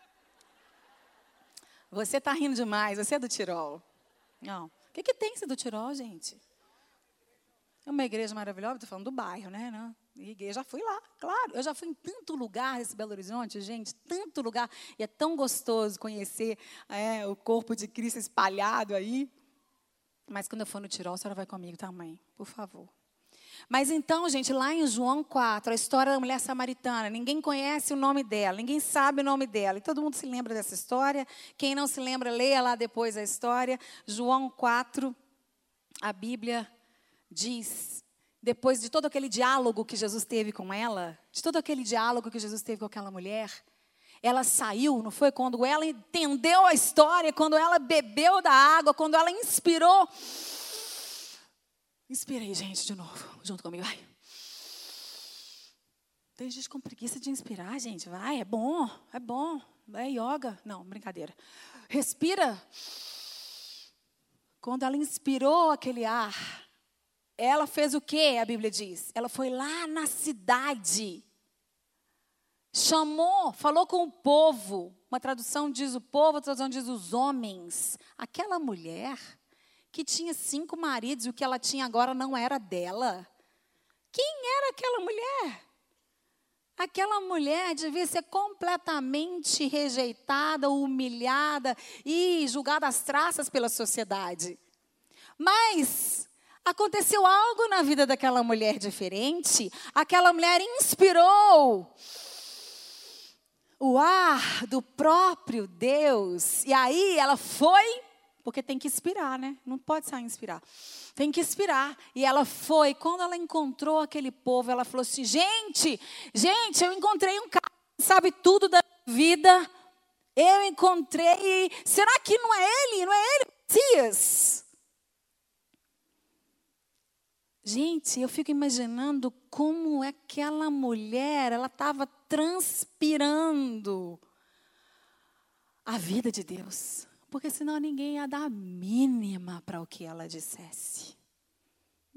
Você está rindo demais, você é do Tirol. Não. O que, que tem ser do Tirol, gente? É uma igreja maravilhosa, estou falando do bairro, né? Não. Eu já fui lá, claro. Eu já fui em tanto lugar nesse Belo Horizonte, gente, tanto lugar. E é tão gostoso conhecer é, o corpo de Cristo espalhado aí. Mas quando eu for no Tirol, a senhora vai comigo, tá, mãe? Por favor. Mas então, gente, lá em João quatro, a história da mulher samaritana, ninguém conhece o nome dela, ninguém sabe o nome dela. E todo mundo se lembra dessa história. Quem não se lembra, leia lá depois a história. João quatro, a Bíblia diz, depois de todo aquele diálogo que Jesus teve com ela, de todo aquele diálogo que Jesus teve com aquela mulher, ela saiu, não foi? Quando ela entendeu a história, quando ela bebeu da água, quando ela inspirou. Inspira aí, gente, de novo, junto comigo, vai. Tem gente com preguiça de inspirar, gente, vai, é bom, é bom. É yoga, não, brincadeira. Respira. Quando ela inspirou aquele ar, ela fez o quê, a Bíblia diz? Ela foi lá na cidade, chamou, falou com o povo. Uma tradução diz o povo, outra tradução diz os homens. Aquela mulher que tinha cinco maridos e o que ela tinha agora não era dela. Quem era aquela mulher? Aquela mulher devia ser completamente rejeitada, humilhada e julgada às traças pela sociedade. Mas aconteceu algo na vida daquela mulher diferente. Aquela mulher inspirou o ar do próprio Deus. E aí ela foi, porque tem que inspirar, né? Não pode só inspirar. Tem que inspirar. E ela foi. Quando ela encontrou aquele povo, ela falou assim, gente, gente, eu encontrei um cara que sabe tudo da vida. Eu encontrei. Será que não é ele? Não é ele, Messias? Gente, eu fico imaginando como aquela mulher, ela estava transpirando a vida de Deus. Porque senão ninguém ia dar a mínima para o que ela dissesse.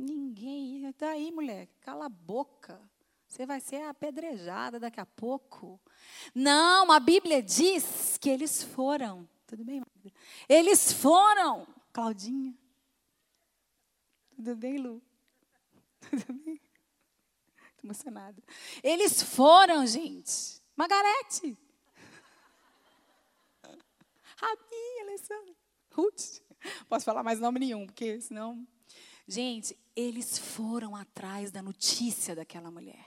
Ninguém. Está aí, mulher, cala a boca. Você vai ser apedrejada daqui a pouco. Não, a Bíblia diz que eles foram. Tudo bem, Magda? Eles foram. Claudinha. Tudo bem, Lu? Tudo bem? Estou emocionada. Eles foram, gente. Margarete. Rabi, Alessandra. Ruth. Posso falar mais nome nenhum, porque senão... Gente, eles foram atrás da notícia daquela mulher.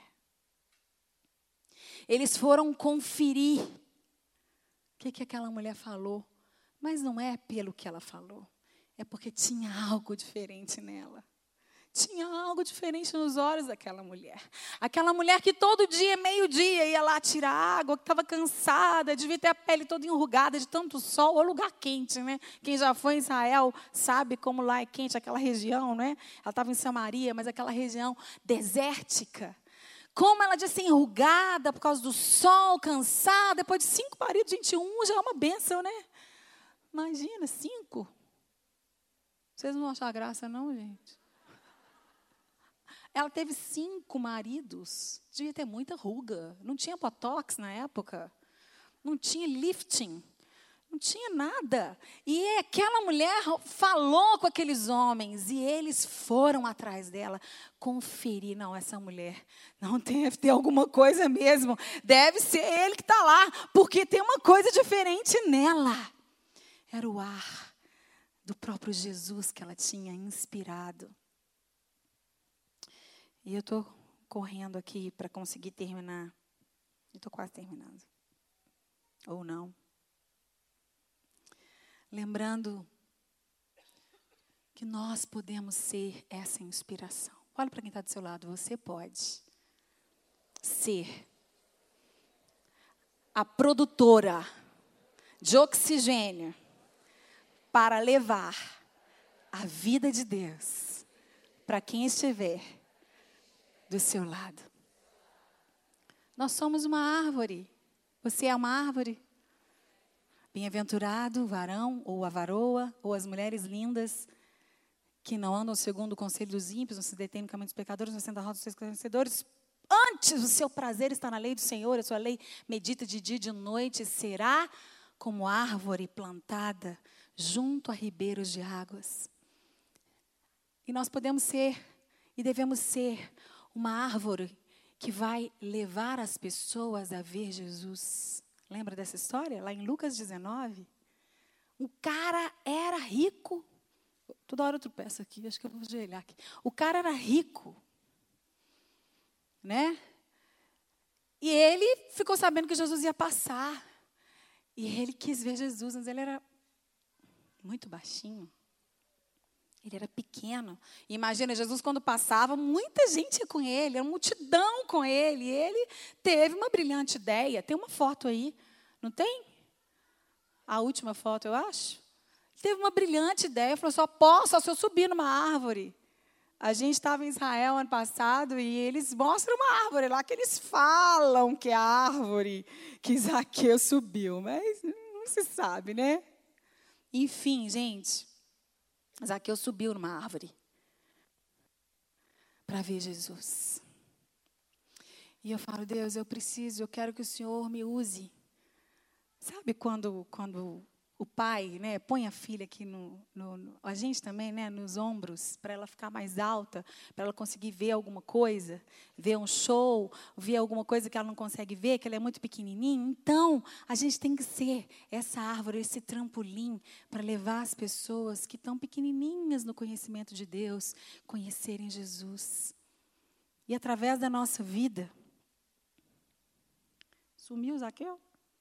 Eles foram conferir o que, que aquela mulher falou. Mas não é pelo que ela falou. É porque tinha algo diferente nela. Tinha algo diferente nos olhos daquela mulher. Aquela mulher que todo dia, meio-dia, ia lá tirar água, que estava cansada, devia ter a pele toda enrugada de tanto sol, ou lugar quente, né? Quem já foi em Israel sabe como lá é quente, aquela região, né? Ela estava em Samaria, mas aquela região desértica. Como ela de ser enrugada por causa do sol, cansada, depois de cinco maridos, gente, um já é uma bênção, né? Imagina, cinco. Vocês não vão achar graça, não, gente? Ela teve cinco maridos. Devia ter muita ruga. Não tinha botox na época. Não tinha lifting. Não tinha nada. E aquela mulher falou com aqueles homens. E eles foram atrás dela conferir. Não, essa mulher não deve ter alguma coisa mesmo. Deve ser ele que está lá. Porque tem uma coisa diferente nela. Era o ar do próprio Jesus que ela tinha inspirado. E eu estou correndo aqui para conseguir terminar. Eu estou quase terminando. Ou não. Lembrando que nós podemos ser essa inspiração. Olha para quem está do seu lado. Você pode ser a produtora de oxigênio para levar a vida de Deus para quem estiver do seu lado. Nós somos uma árvore. Você é uma árvore? Bem-aventurado o varão ou a varoa ou as mulheres lindas que não andam segundo o conselho dos ímpios, não se detêm no caminho dos pecadores, não se sentam à roda dos seus conhecedores. Antes o seu prazer está na lei do Senhor, a sua lei medita de dia e de noite, será como árvore plantada junto a ribeiros de águas. E nós podemos ser e devemos ser uma árvore que vai levar as pessoas a ver Jesus. Lembra dessa história? Lá em Lucas dezenove. O cara era rico. Toda hora eu tropeço aqui, acho que eu vou ajoelhar aqui. O cara era rico. Né? E ele ficou sabendo que Jesus ia passar. E ele quis ver Jesus, mas ele era muito baixinho. Ele era pequeno. Imagina, Jesus quando passava, muita gente ia com ele, era uma multidão com ele. E ele teve uma brilhante ideia. Tem uma foto aí, não tem? A última foto, eu acho. Teve uma brilhante ideia, falou, só posso, só se eu subir numa árvore. A gente estava em Israel ano passado e eles mostram uma árvore lá que eles falam que é a árvore que Zaqueu subiu, mas não se sabe, né? Enfim, gente, Zaqueu subiu numa árvore para ver Jesus. E eu falo, Deus, eu preciso, eu quero que o Senhor me use. Sabe quando, quando o pai, né, põe a filha aqui, no, no, no a gente também, né, nos ombros, para ela ficar mais alta, para ela conseguir ver alguma coisa, ver um show, ver alguma coisa que ela não consegue ver, que ela é muito pequenininha. Então, a gente tem que ser essa árvore, esse trampolim, para levar as pessoas que estão pequenininhas no conhecimento de Deus, conhecerem Jesus. E através da nossa vida... Sumiu o Zaqueu?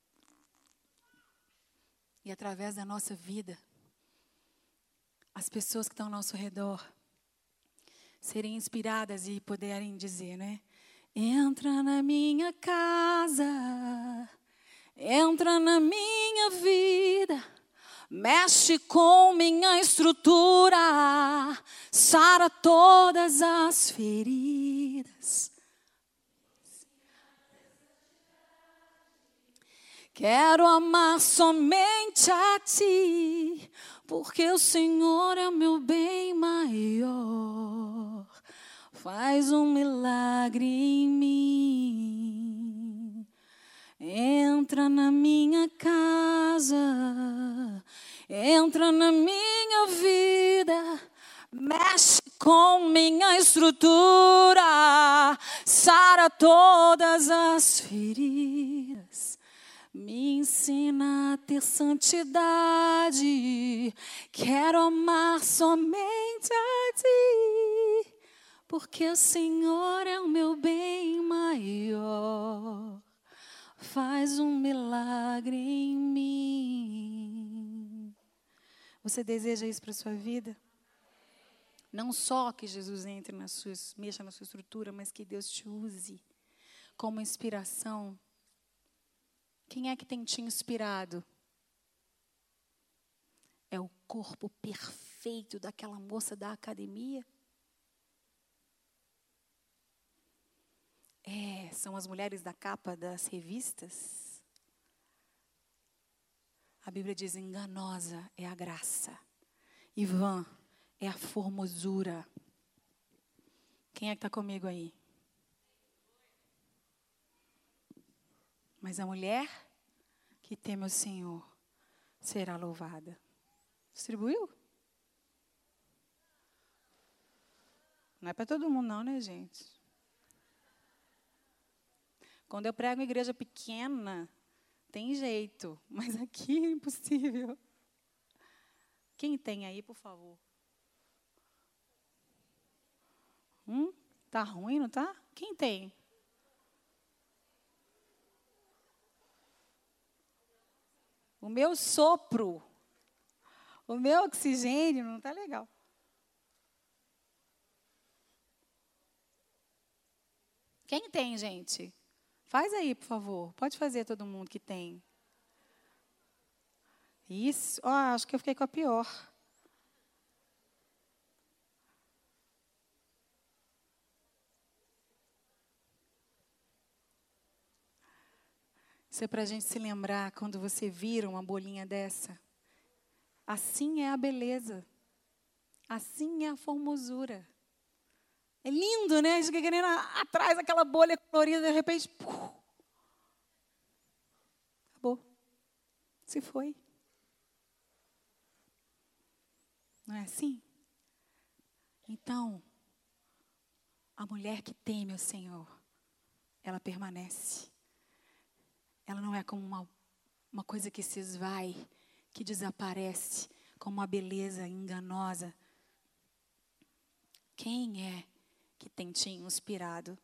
E através da nossa vida, as pessoas que estão ao nosso redor serem inspiradas e poderem dizer, né? Entra na minha casa, entra na minha vida, mexe com minha estrutura, sara todas as feridas. Quero amar somente a ti, porque o Senhor é o meu bem maior. Faz um milagre em mim. Entra na minha casa, entra na minha vida, mexe com minha estrutura, sara todas as feridas. Me ensina a ter santidade. Quero amar somente a ti, porque o Senhor é o meu bem maior. Faz um milagre em mim. Você deseja isso para a sua vida? Não só que Jesus entre na sua, mexa na sua estrutura, mas que Deus te use como inspiração. Quem é que tem te inspirado? É o corpo perfeito daquela moça da academia? É, são as mulheres da capa das revistas? A Bíblia diz: enganosa é a graça, e vã é a formosura. Quem é que está comigo aí? Mas a mulher que teme o Senhor será louvada. Distribuiu? Não é para todo mundo não, né, gente? Quando eu prego em igreja pequena, tem jeito, mas aqui é impossível. Quem tem aí, por favor? Hum? Tá ruim, não tá? Quem tem? O meu sopro, o meu oxigênio não está legal. Quem tem, gente? Faz aí, por favor. Pode fazer todo mundo que tem. Isso. Oh, acho que eu fiquei com a pior. Isso é para a gente se lembrar quando você vira uma bolinha dessa. Assim é a beleza. Assim é a formosura. É lindo, né? A gente fica querendo atrás daquela bolha colorida, de repente, puf, acabou. Se foi. Não é assim? Então, a mulher que teme o Senhor, ela permanece. Ela não é como uma, uma coisa que se esvai, que desaparece, como uma beleza enganosa. Quem é que tem te inspirado?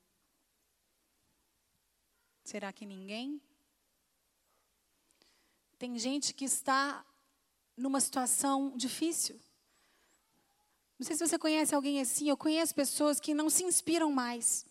Será que ninguém? Tem gente que está numa situação difícil. Não sei se você conhece alguém assim. Eu conheço pessoas que não se inspiram mais.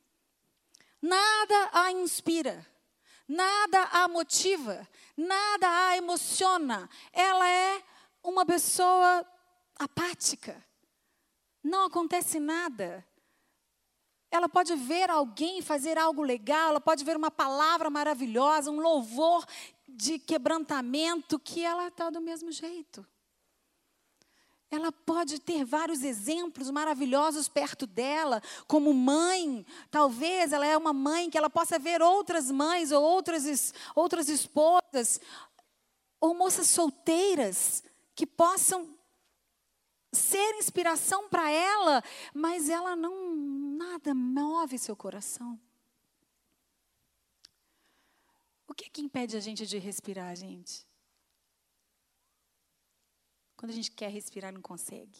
Nada a inspira. Nada a motiva. Nada a emociona. Ela é uma pessoa apática. Não acontece nada. Ela pode ver alguém fazer algo legal, ela pode ver uma palavra maravilhosa, um louvor de quebrantamento, que ela está do mesmo jeito. Ela pode ter vários exemplos maravilhosos perto dela, como mãe. Talvez ela é uma mãe que ela possa ver outras mães ou outras, outras esposas, ou moças solteiras que possam ser inspiração para ela, mas ela não, nada move seu coração. O que é que impede a gente de respirar, gente? Quando a gente quer respirar, não consegue.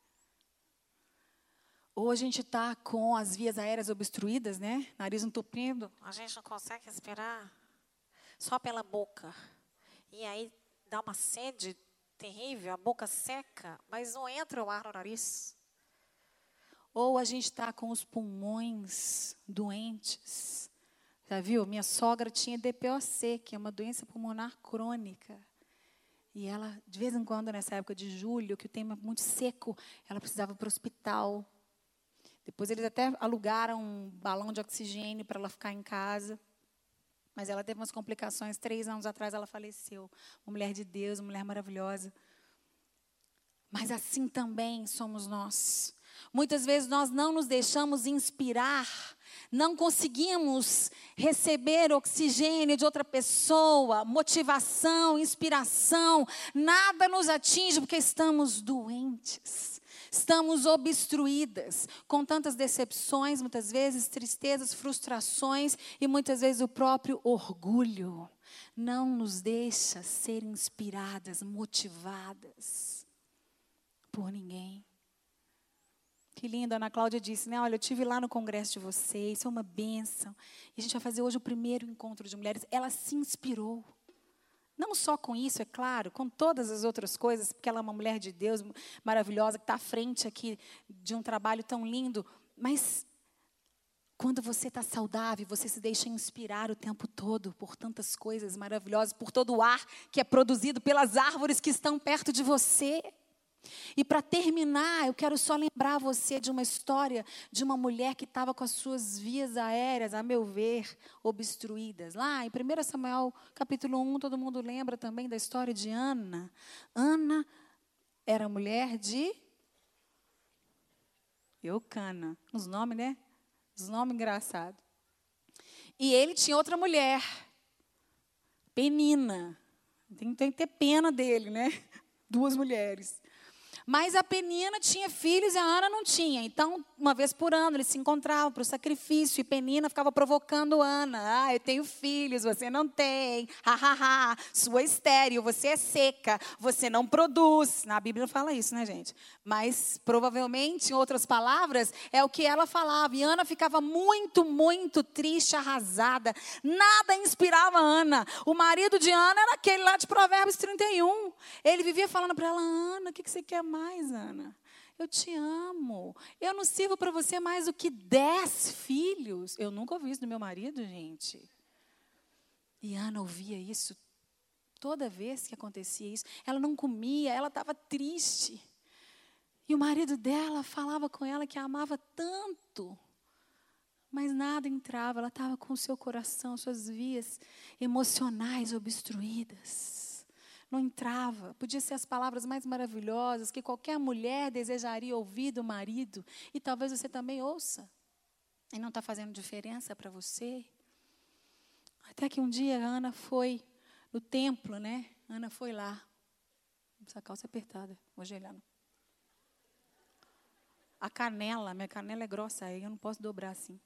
Ou a gente está com as vias aéreas obstruídas, né? Nariz entupindo. A gente não consegue respirar só pela boca. E aí dá uma sede terrível, a boca seca, mas não entra o ar no nariz. Ou a gente está com os pulmões doentes. Já viu? Minha sogra tinha D P O C, que é uma doença pulmonar crônica. E ela, de vez em quando, nessa época de julho, que o tempo é muito seco, ela precisava ir para o hospital. Depois eles até alugaram um balão de oxigênio para ela ficar em casa. Mas ela teve umas complicações. Três anos atrás ela faleceu. Uma mulher de Deus, uma mulher maravilhosa. Mas assim também somos nós. Muitas vezes nós não nos deixamos inspirar, não conseguimos receber oxigênio de outra pessoa, motivação, inspiração, nada nos atinge porque estamos doentes, estamos obstruídas, com tantas decepções, muitas vezes tristezas, frustrações e muitas vezes o próprio orgulho não nos deixa ser inspiradas, motivadas por ninguém. Que lindo, a Ana Cláudia disse, né? Olha, eu estive lá no congresso de vocês, foi uma bênção. E a gente vai fazer hoje o primeiro encontro de mulheres. Ela se inspirou. Não só com isso, é claro, com todas as outras coisas, porque ela é uma mulher de Deus maravilhosa, que está à frente aqui de um trabalho tão lindo. Mas quando você está saudável, você se deixa inspirar o tempo todo por tantas coisas maravilhosas, por todo o ar que é produzido pelas árvores que estão perto de você. E para terminar, eu quero só lembrar você de uma história de uma mulher que estava com as suas vias aéreas, a meu ver, obstruídas. Lá em primeiro Samuel, capítulo um, todo mundo lembra também da história de Ana. Ana era mulher de Eucana. Os nomes, né? Os nomes engraçados. E ele tinha outra mulher, Penina. Tem, tem que ter pena dele, né? Duas mulheres. Mas a Penina tinha filhos e a Ana não tinha. Então, uma vez por ano, eles se encontravam para o sacrifício. E Penina ficava provocando Ana. Ah, eu tenho filhos, você não tem. Ha, ha, ha. Sua estéril, você é seca. Você não produz. Na Bíblia não fala isso, né, gente? Mas, provavelmente, em outras palavras, é o que ela falava. E Ana ficava muito, muito triste, arrasada. Nada inspirava Ana. O marido de Ana era aquele lá de Provérbios trinta e um. Ele vivia falando para ela, Ana, o que, que você quer mais? Mais, Ana, eu te amo. Eu não sirvo para você mais do que dez filhos. Eu nunca ouvi isso do meu marido, gente. E Ana ouvia isso toda vez que acontecia isso. Ela não comia, ela estava triste. E o marido dela falava com ela que a amava tanto. Mas nada entrava, ela estava com o seu coração, suas vias emocionais obstruídas. Não entrava. Podia ser as palavras mais maravilhosas que qualquer mulher desejaria ouvir do marido. E talvez você também ouça. E não está fazendo diferença para você. Até que um dia a Ana foi no templo, né? Ana foi lá. Essa calça é apertada. Vou ajoelhar. A canela, minha canela é grossa aí, eu não posso dobrar assim.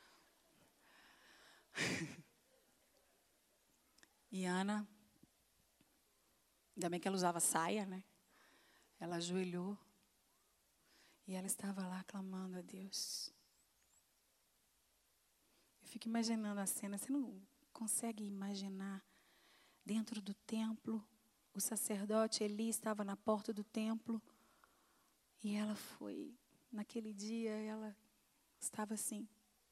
E Ana... Ainda bem que ela usava saia, né? Ela ajoelhou e ela estava lá clamando a Deus. Eu fico imaginando a cena. Você não consegue imaginar? Dentro do templo, o sacerdote Eli estava na porta do templo e ela foi, naquele dia, ela estava assim.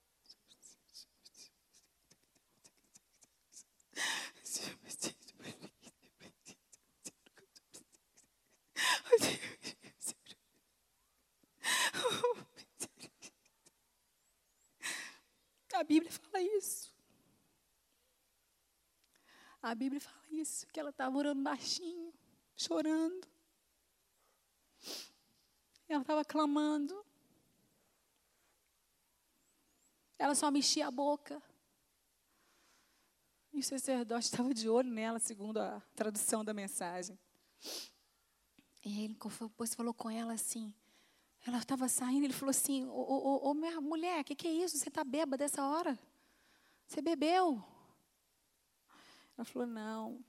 A Bíblia fala isso. A Bíblia fala isso, que ela estava orando baixinho, chorando. Ela estava clamando. Ela só mexia a boca. E o sacerdote estava de olho nela, segundo a tradução da mensagem. E ele depois falou com ela assim, ela estava saindo, ele falou assim, ô, ô, ô minha mulher, o que, que é isso? Você está bêbada dessa hora? Você bebeu? Ela falou, não.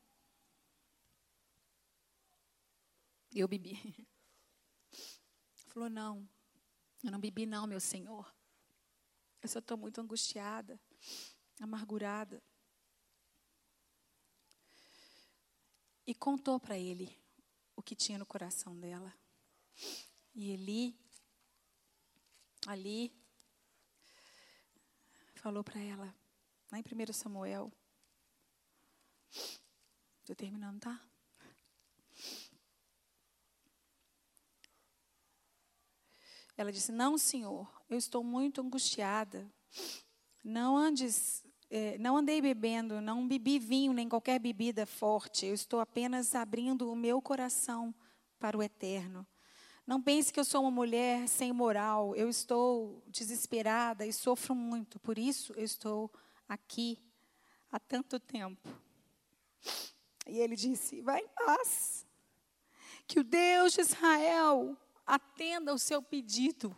Eu bebi. Ela falou, não, eu não bebi não, meu Senhor. Eu só estou muito angustiada, amargurada. E contou para ele o que tinha no coração dela. E Eli, ali, falou para ela, lá em primeiro Samuel, estou terminando, tá? Ela disse, não, Senhor, eu estou muito angustiada. Não andes é, não andei bebendo, não bebi vinho, nem qualquer bebida forte. Eu estou apenas abrindo o meu coração para o eterno. Não pense que eu sou uma mulher sem moral. Eu estou desesperada e sofro muito. Por isso, eu estou aqui há tanto tempo. E ele disse, vai em paz. Que o Deus de Israel atenda ao seu pedido.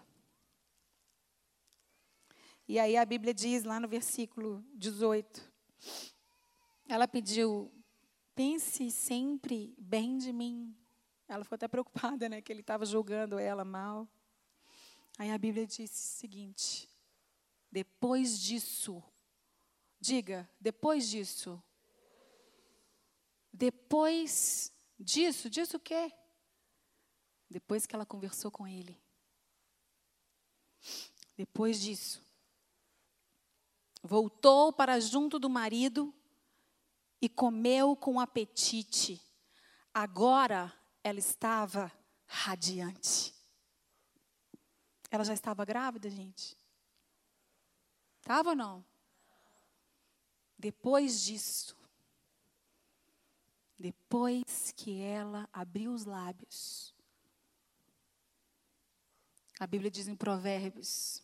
E aí a Bíblia diz lá no versículo dezoito. Ela pediu, pense sempre bem de mim. Ela ficou até preocupada, né, que ele estava julgando ela mal. Aí a Bíblia disse o seguinte, depois disso, diga, depois disso, depois disso, disso o quê? Depois que ela conversou com ele. Depois disso, voltou para junto do marido e comeu com apetite. Agora, ela estava radiante. Ela já estava grávida, gente? Estava ou não? Depois disso, depois que ela abriu os lábios, a Bíblia diz em Provérbios,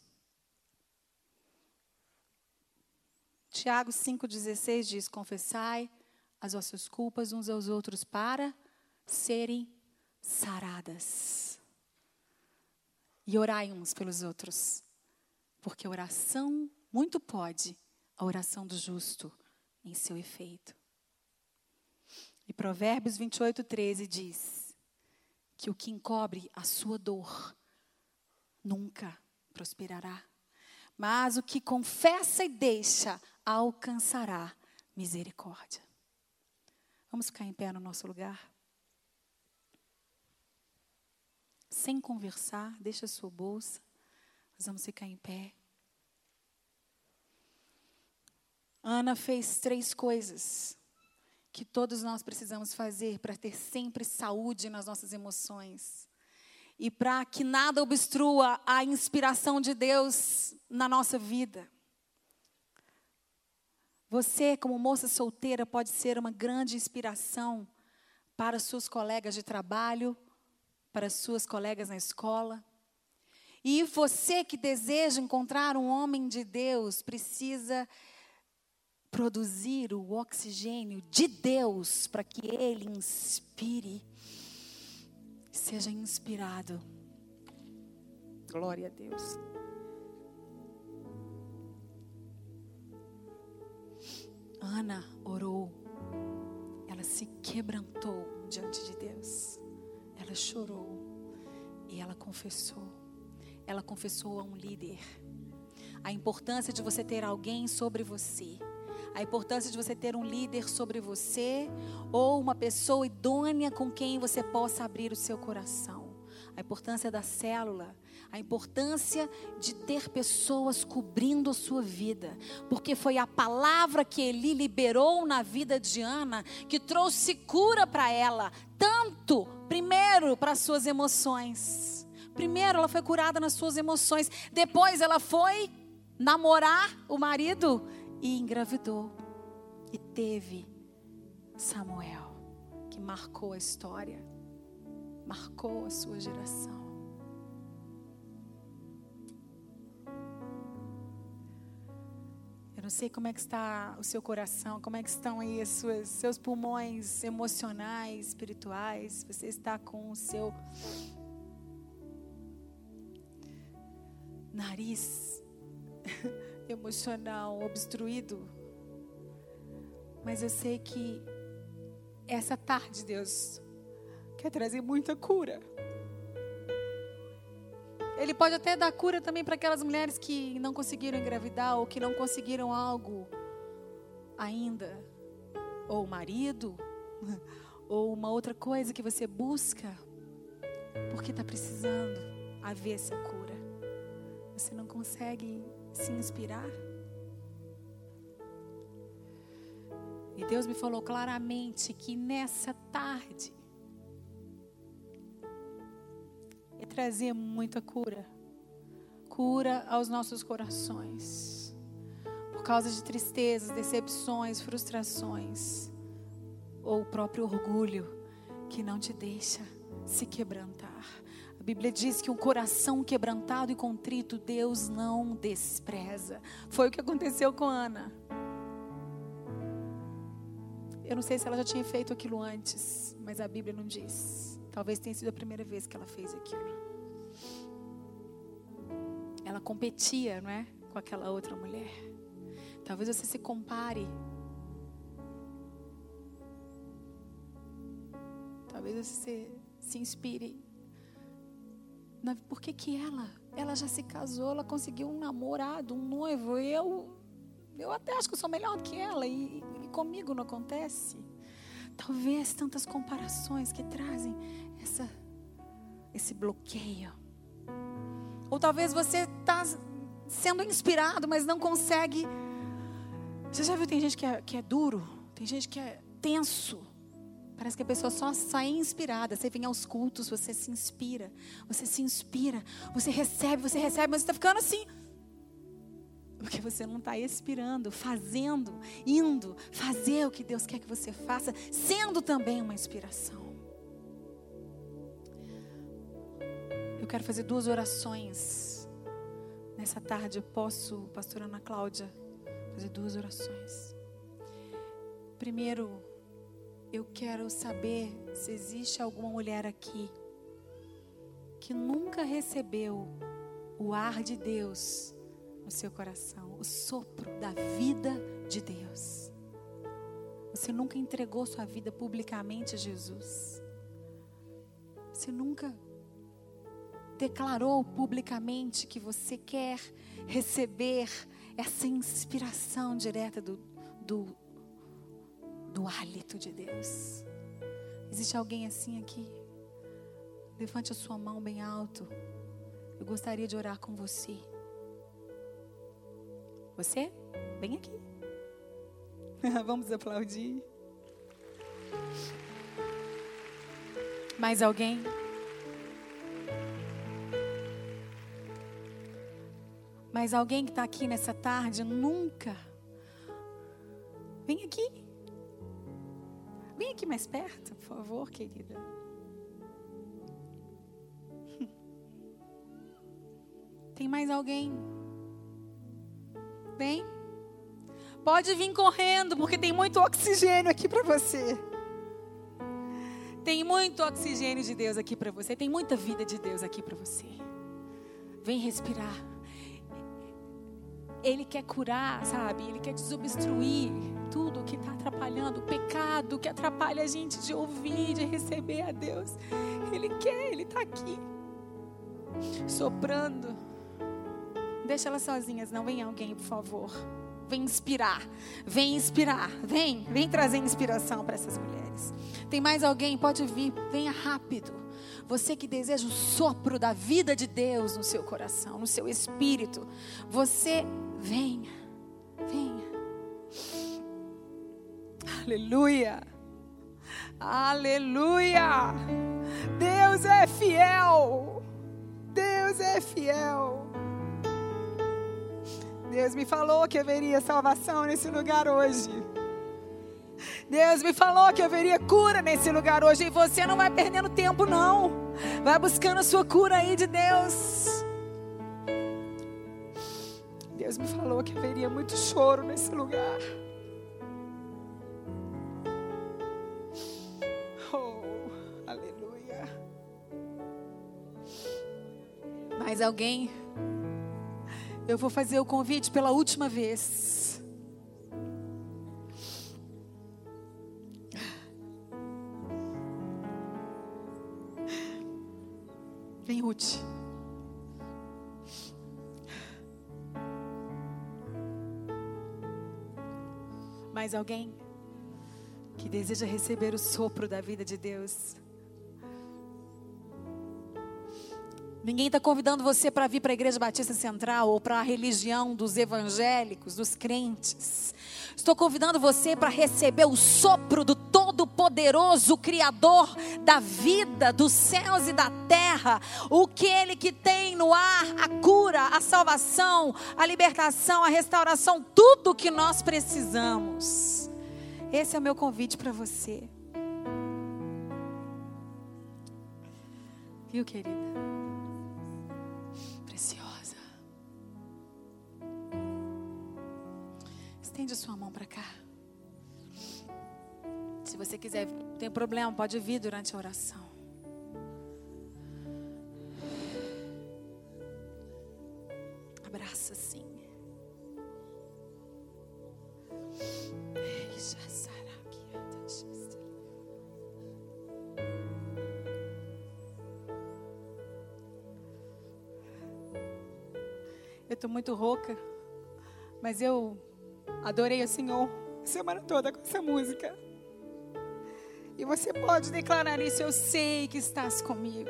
Tiago cinco dezesseis diz, confessai as vossas culpas uns aos outros para serem saradas. E orai uns pelos outros. Porque a oração muito pode, a oração do justo em seu efeito. E Provérbios vinte e oito, treze diz que o que encobre a sua dor nunca prosperará. Mas o que confessa e deixa alcançará misericórdia. Vamos ficar em pé no nosso lugar? Sem conversar, deixa a sua bolsa. Nós vamos ficar em pé. Ana fez três coisas que todos nós precisamos fazer para ter sempre saúde nas nossas emoções. E para que nada obstrua a inspiração de Deus na nossa vida. Você, como moça solteira, pode ser uma grande inspiração para suas colegas de trabalho, para suas colegas na escola. E você que deseja encontrar um homem de Deus, precisa produzir o oxigênio de Deus para que ele inspire, seja inspirado. Glória a Deus. Ana orou, ela se quebrantou diante de Deus, ela chorou e ela confessou, ela confessou a um líder a importância de você ter alguém sobre você, a importância de você ter um líder sobre você ou uma pessoa idônea com quem você possa abrir o seu coração, a importância da célula, a importância de ter pessoas cobrindo a sua vida, porque foi a palavra que Eli liberou na vida de Ana que trouxe cura para ela, tanto, primeiro, para as suas emoções. Primeiro ela foi curada nas suas emoções, depois ela foi namorar o marido e engravidou. E teve Samuel, que marcou a história, marcou a sua geração. Eu não sei como é que está o seu coração, como é que estão aí os seus, seus pulmões emocionais, espirituais. Você está com o seu nariz emocional obstruído. Mas eu sei que essa tarde Deus quer trazer muita cura. Ele pode até dar cura também para aquelas mulheres que não conseguiram engravidar ou que não conseguiram algo ainda. Ou o marido, ou uma outra coisa que você busca, porque está precisando haver essa cura. Você não consegue se inspirar? E Deus me falou claramente que nessa tarde é trazer muita cura, cura aos nossos corações, por causa de tristezas, decepções, frustrações, ou o próprio orgulho que não te deixa se quebrantar. A Bíblia diz que um coração quebrantado e contrito Deus não despreza. Foi o que aconteceu com Ana. Eu não sei se ela já tinha feito aquilo antes, mas a Bíblia não diz. Talvez tenha sido a primeira vez que ela fez aquilo. Ela competia, não é? Com aquela outra mulher. Talvez você se compare. Talvez você se inspire. Por que que ela? Ela já se casou, ela conseguiu um namorado, um noivo. Eu, eu até acho que eu sou melhor do que ela e, e comigo não acontece. Talvez tantas comparações que trazem essa, esse bloqueio. Ou talvez você está sendo inspirado, mas não consegue. Você já viu, tem gente que é, que é duro, tem gente que é tenso. Parece que a pessoa só sai inspirada. Você vem aos cultos, você se inspira. Você se inspira, você recebe, você recebe, mas você está ficando assim. Porque você não está expirando, fazendo, indo, fazer o que Deus quer que você faça, sendo também uma inspiração. Eu quero fazer duas orações. Nessa tarde, posso, pastora Ana Cláudia, fazer duas orações. Primeiro, eu quero saber se existe alguma mulher aqui que nunca recebeu o ar de Deus no seu coração, o sopro da vida de Deus. Você nunca entregou sua vida publicamente a Jesus. Você nunca declarou publicamente que você quer receber essa inspiração direta do, do, do hálito de Deus. Existe alguém assim aqui? Levante a sua mão bem alto. Eu gostaria de orar com você. Você? Vem aqui. Vamos aplaudir. Mais alguém? Mais alguém que está aqui nessa tarde nunca? Vem aqui. Vem aqui mais perto, por favor, querida. Tem mais alguém? Vem. Pode vir correndo, porque tem muito oxigênio aqui para você. Tem muito oxigênio de Deus aqui para você. Tem muita vida de Deus aqui para você. Vem respirar. Ele quer curar, sabe? Ele quer desobstruir tudo que está atrapalhando, o pecado que atrapalha a gente de ouvir, de receber a Deus. Ele quer, Ele está aqui, soprando. Deixa elas sozinhas, não vem alguém, por favor. Vem inspirar, vem inspirar, vem, vem trazer inspiração para essas mulheres. Tem mais alguém? Pode vir, venha rápido. Você que deseja o sopro da vida de Deus no seu coração, no seu espírito. Você, venha, venha. Aleluia, aleluia. Deus é fiel, Deus é fiel. Deus me falou que haveria salvação nesse lugar hoje. Deus me falou que haveria cura nesse lugar hoje. E você não vai perdendo tempo não. Vai buscando a sua cura aí de Deus. Deus me falou que haveria muito choro nesse lugar. Oh, aleluia. Mais alguém? Eu vou fazer o convite pela última vez. Vem, Ruth. Mais alguém que deseja receber o sopro da vida de Deus? Ninguém está convidando você para vir para a Igreja Batista Central ou para a religião dos evangélicos, dos crentes. Estou convidando você para receber o sopro do todo Todo-Poderoso, Criador da vida, dos céus e da terra, aquele que tem no ar a cura, a salvação, a libertação, a restauração, tudo que nós precisamos. Esse é o meu convite para você. Viu, querida? Preciosa. Estende sua mão para cá. Se você quiser, não tem problema, pode vir durante a oração. Abraça sim. Eu estou muito rouca, mas eu adorei o Senhor a semana toda com essa música. E você pode declarar isso: eu sei que estás comigo.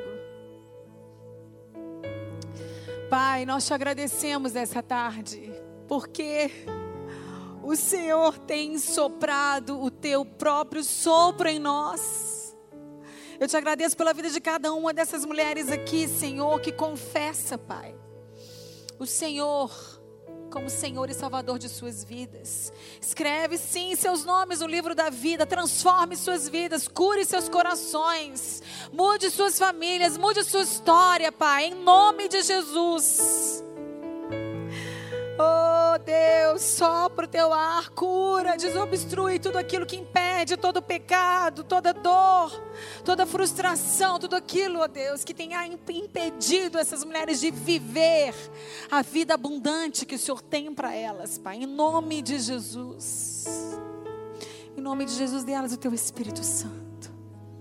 Pai, nós te agradecemos essa tarde, porque o Senhor tem soprado o teu próprio sopro em nós. Eu te agradeço pela vida de cada uma dessas mulheres aqui, Senhor, que confessa, Pai, o Senhor como Senhor e Salvador de suas vidas. Escreve sim seus nomes no livro da vida. Transforme suas vidas, cure seus corações, mude suas famílias, mude sua história, Pai, em nome de Jesus. Oh Deus, sopra o teu ar, cura, desobstrui tudo aquilo que impede, todo pecado, toda dor, toda frustração, tudo aquilo, ó Deus, que tenha impedido essas mulheres de viver a vida abundante que o Senhor tem para elas, Pai, em nome de Jesus. Em nome de Jesus, dê elas o teu Espírito Santo,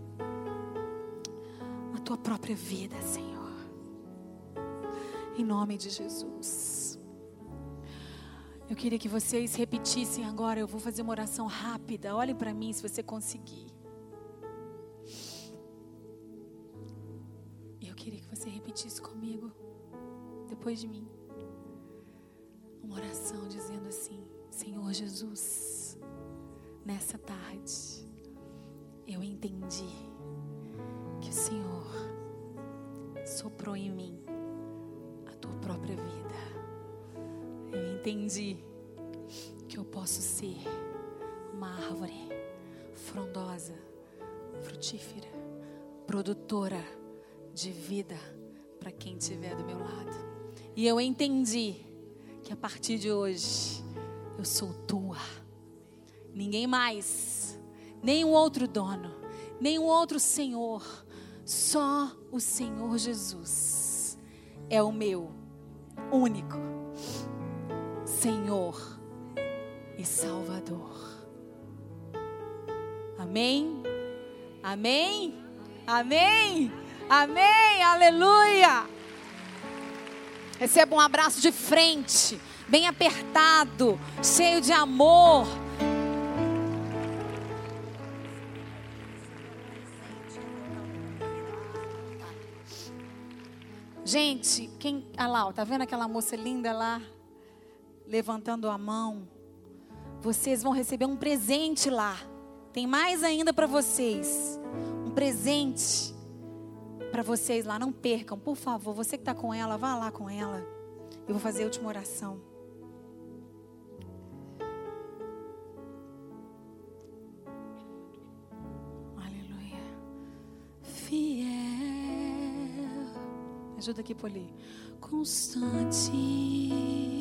a tua própria vida, Senhor, em nome de Jesus. Eu queria que vocês repetissem agora. Eu vou fazer uma oração rápida. Olhem para mim se você conseguir. Eu queria que você repetisse comigo, depois de mim, uma oração dizendo assim: Senhor Jesus, nessa tarde eu entendi que o Senhor soprou em mim a tua própria vida. Eu entendi que eu posso ser uma árvore frondosa, frutífera, produtora de vida para quem estiver do meu lado. E eu entendi que a partir de hoje eu sou tua. Ninguém mais, nenhum outro dono, nenhum outro Senhor, só o Senhor Jesus é o meu único Senhor e Salvador. Amém? Amém? Amém? Amém? Aleluia! Receba um abraço de frente, bem apertado, cheio de amor. Gente, quem, ah lá, tá vendo aquela moça linda lá? Levantando a mão, vocês vão receber um presente lá. Tem mais ainda para vocês. Um presente para vocês lá. Não percam, por favor. Você que está com ela, vá lá com ela. Eu vou fazer a última oração. Aleluia. Fiel. Ajuda aqui, Poli. Constante.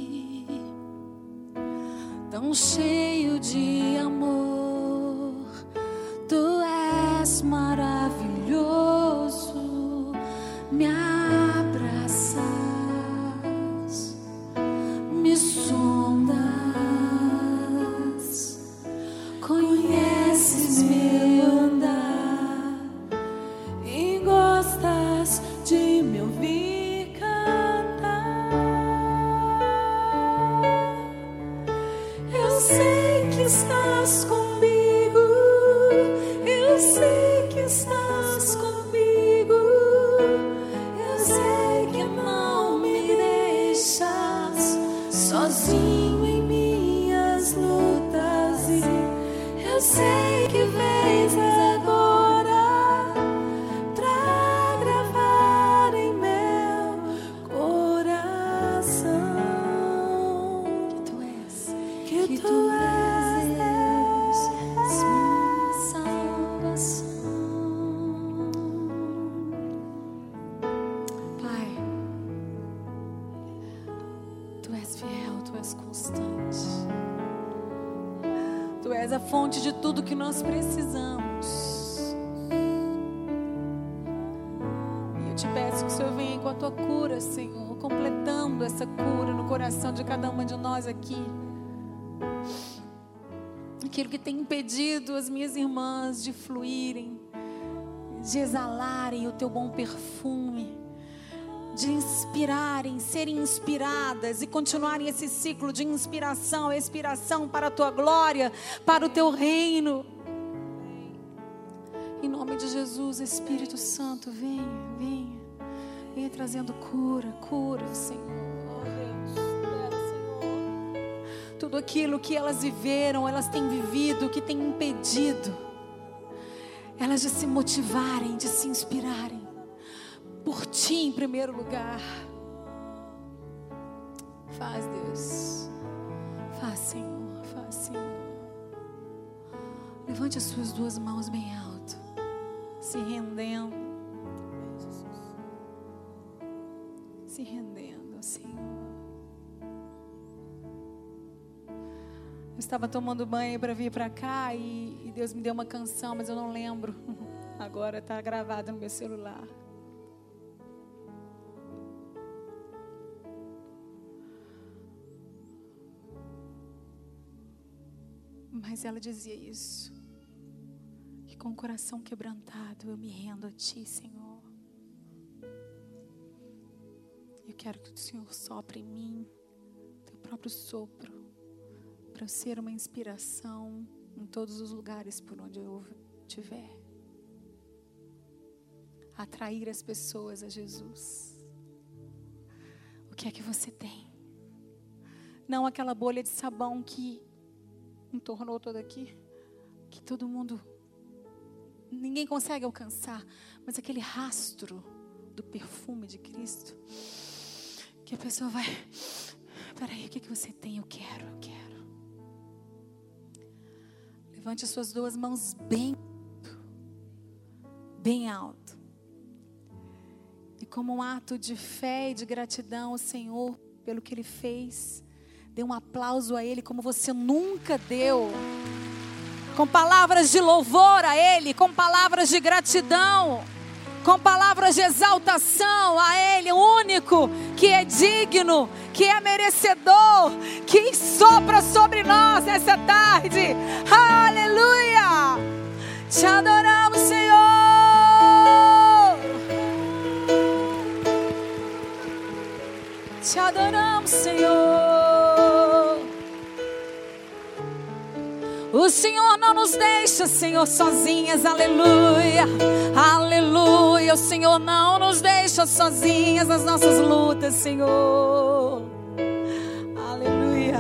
Tão cheio de amor, tu és maravilhoso, me abraças, me sondas, conheces meu andar e gostas de me ouvir. Estás comigo, eu sei que estás comigo, eu sei que não me deixas sozinho em minhas lutas e eu sei que vens Tu és Deus, minha salvação. Pai, Tu és fiel, Tu és constante. Tu és a fonte de tudo que nós precisamos. E eu te peço que o Senhor venha com a Tua cura, Senhor, completando essa cura no coração de cada uma de nós aqui. Aquilo que tem impedido as minhas irmãs de fluírem, de exalarem o Teu bom perfume, de inspirarem, serem inspiradas e continuarem esse ciclo de inspiração, expiração para a Tua glória, para o Teu reino. Em nome de Jesus, Espírito Santo, venha, venha, venha trazendo cura, cura, Senhor. Tudo aquilo que elas viveram, elas têm vivido, que tem impedido elas de se motivarem, de se inspirarem por Ti em primeiro lugar. Faz, Deus. Faz, Senhor. Faz, Senhor. Levante as suas duas mãos bem alto, se rendendo. Se rendendo, Senhor. Eu estava tomando banho para vir para cá e, e Deus me deu uma canção, mas eu não lembro. Agora está gravada no meu celular. Mas ela dizia isso, que com o coração quebrantado eu me rendo a Ti, Senhor. Eu quero que o Senhor sopre em mim Teu próprio sopro, para eu ser uma inspiração em todos os lugares por onde eu estiver. Atrair as pessoas a Jesus. O que é que você tem? Não aquela bolha de sabão que entornou toda aqui, que todo mundo, ninguém consegue alcançar, mas aquele rastro do perfume de Cristo, que a pessoa vai, peraí, o que, que você tem? Eu quero, eu quero. Levante as suas duas mãos bem, bem alto, e como um ato de fé e de gratidão ao Senhor, pelo que Ele fez, dê um aplauso a Ele como você nunca deu, com palavras de louvor a Ele, com palavras de gratidão, com palavras de exaltação a Ele, o único que é digno, que é merecedor, que sopra sobre nós nessa tarde. Aleluia! Te adoramos, Senhor. Te adoramos, Senhor. O Senhor não nos deixa, Senhor, sozinhas, aleluia, aleluia. O Senhor não nos deixa sozinhas nas nossas lutas, Senhor, aleluia.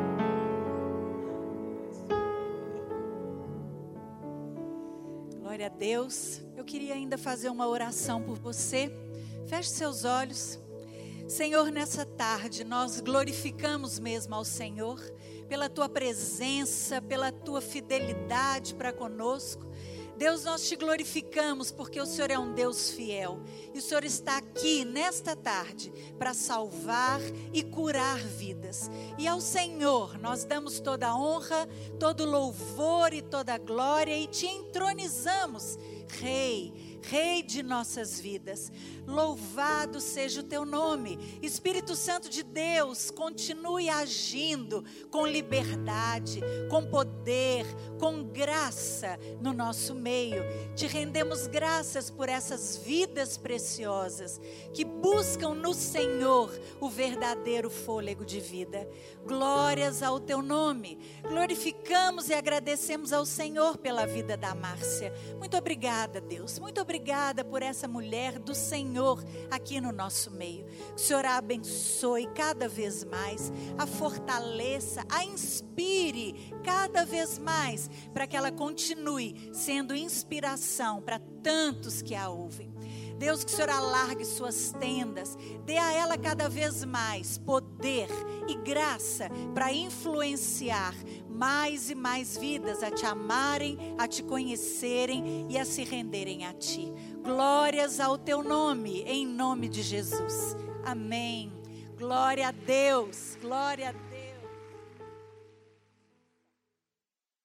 Glória a Deus. Eu queria ainda fazer uma oração por você. Feche seus olhos. Senhor, nessa tarde nós glorificamos mesmo ao Senhor pela Tua presença, pela Tua fidelidade para conosco. Deus, nós Te glorificamos porque o Senhor é um Deus fiel. E o Senhor está aqui nesta tarde para salvar e curar vidas. E ao Senhor nós damos toda a honra, todo louvor e toda a glória e Te entronizamos, Rei, Rei de nossas vidas. Louvado seja o Teu nome. Espírito Santo de Deus, continue agindo com liberdade, com poder, com graça no nosso meio. Te rendemos graças por essas vidas preciosas que buscam no Senhor o verdadeiro fôlego de vida. Glórias ao Teu nome. Glorificamos e agradecemos ao Senhor pela vida da Márcia. Muito obrigada, Deus. Muito obrigada por essa mulher do Senhor aqui no nosso meio. Que o Senhor a abençoe cada vez mais, a fortaleça, a inspire cada vez mais, para que ela continue sendo inspiração para tantos que a ouvem. Deus, que o Senhor alargue suas tendas, dê a ela cada vez mais poder e graça para influenciar mais e mais vidas a te amarem, a te conhecerem e a se renderem a ti. Glórias ao teu nome, em nome de Jesus. Amém. Glória a Deus, glória a Deus.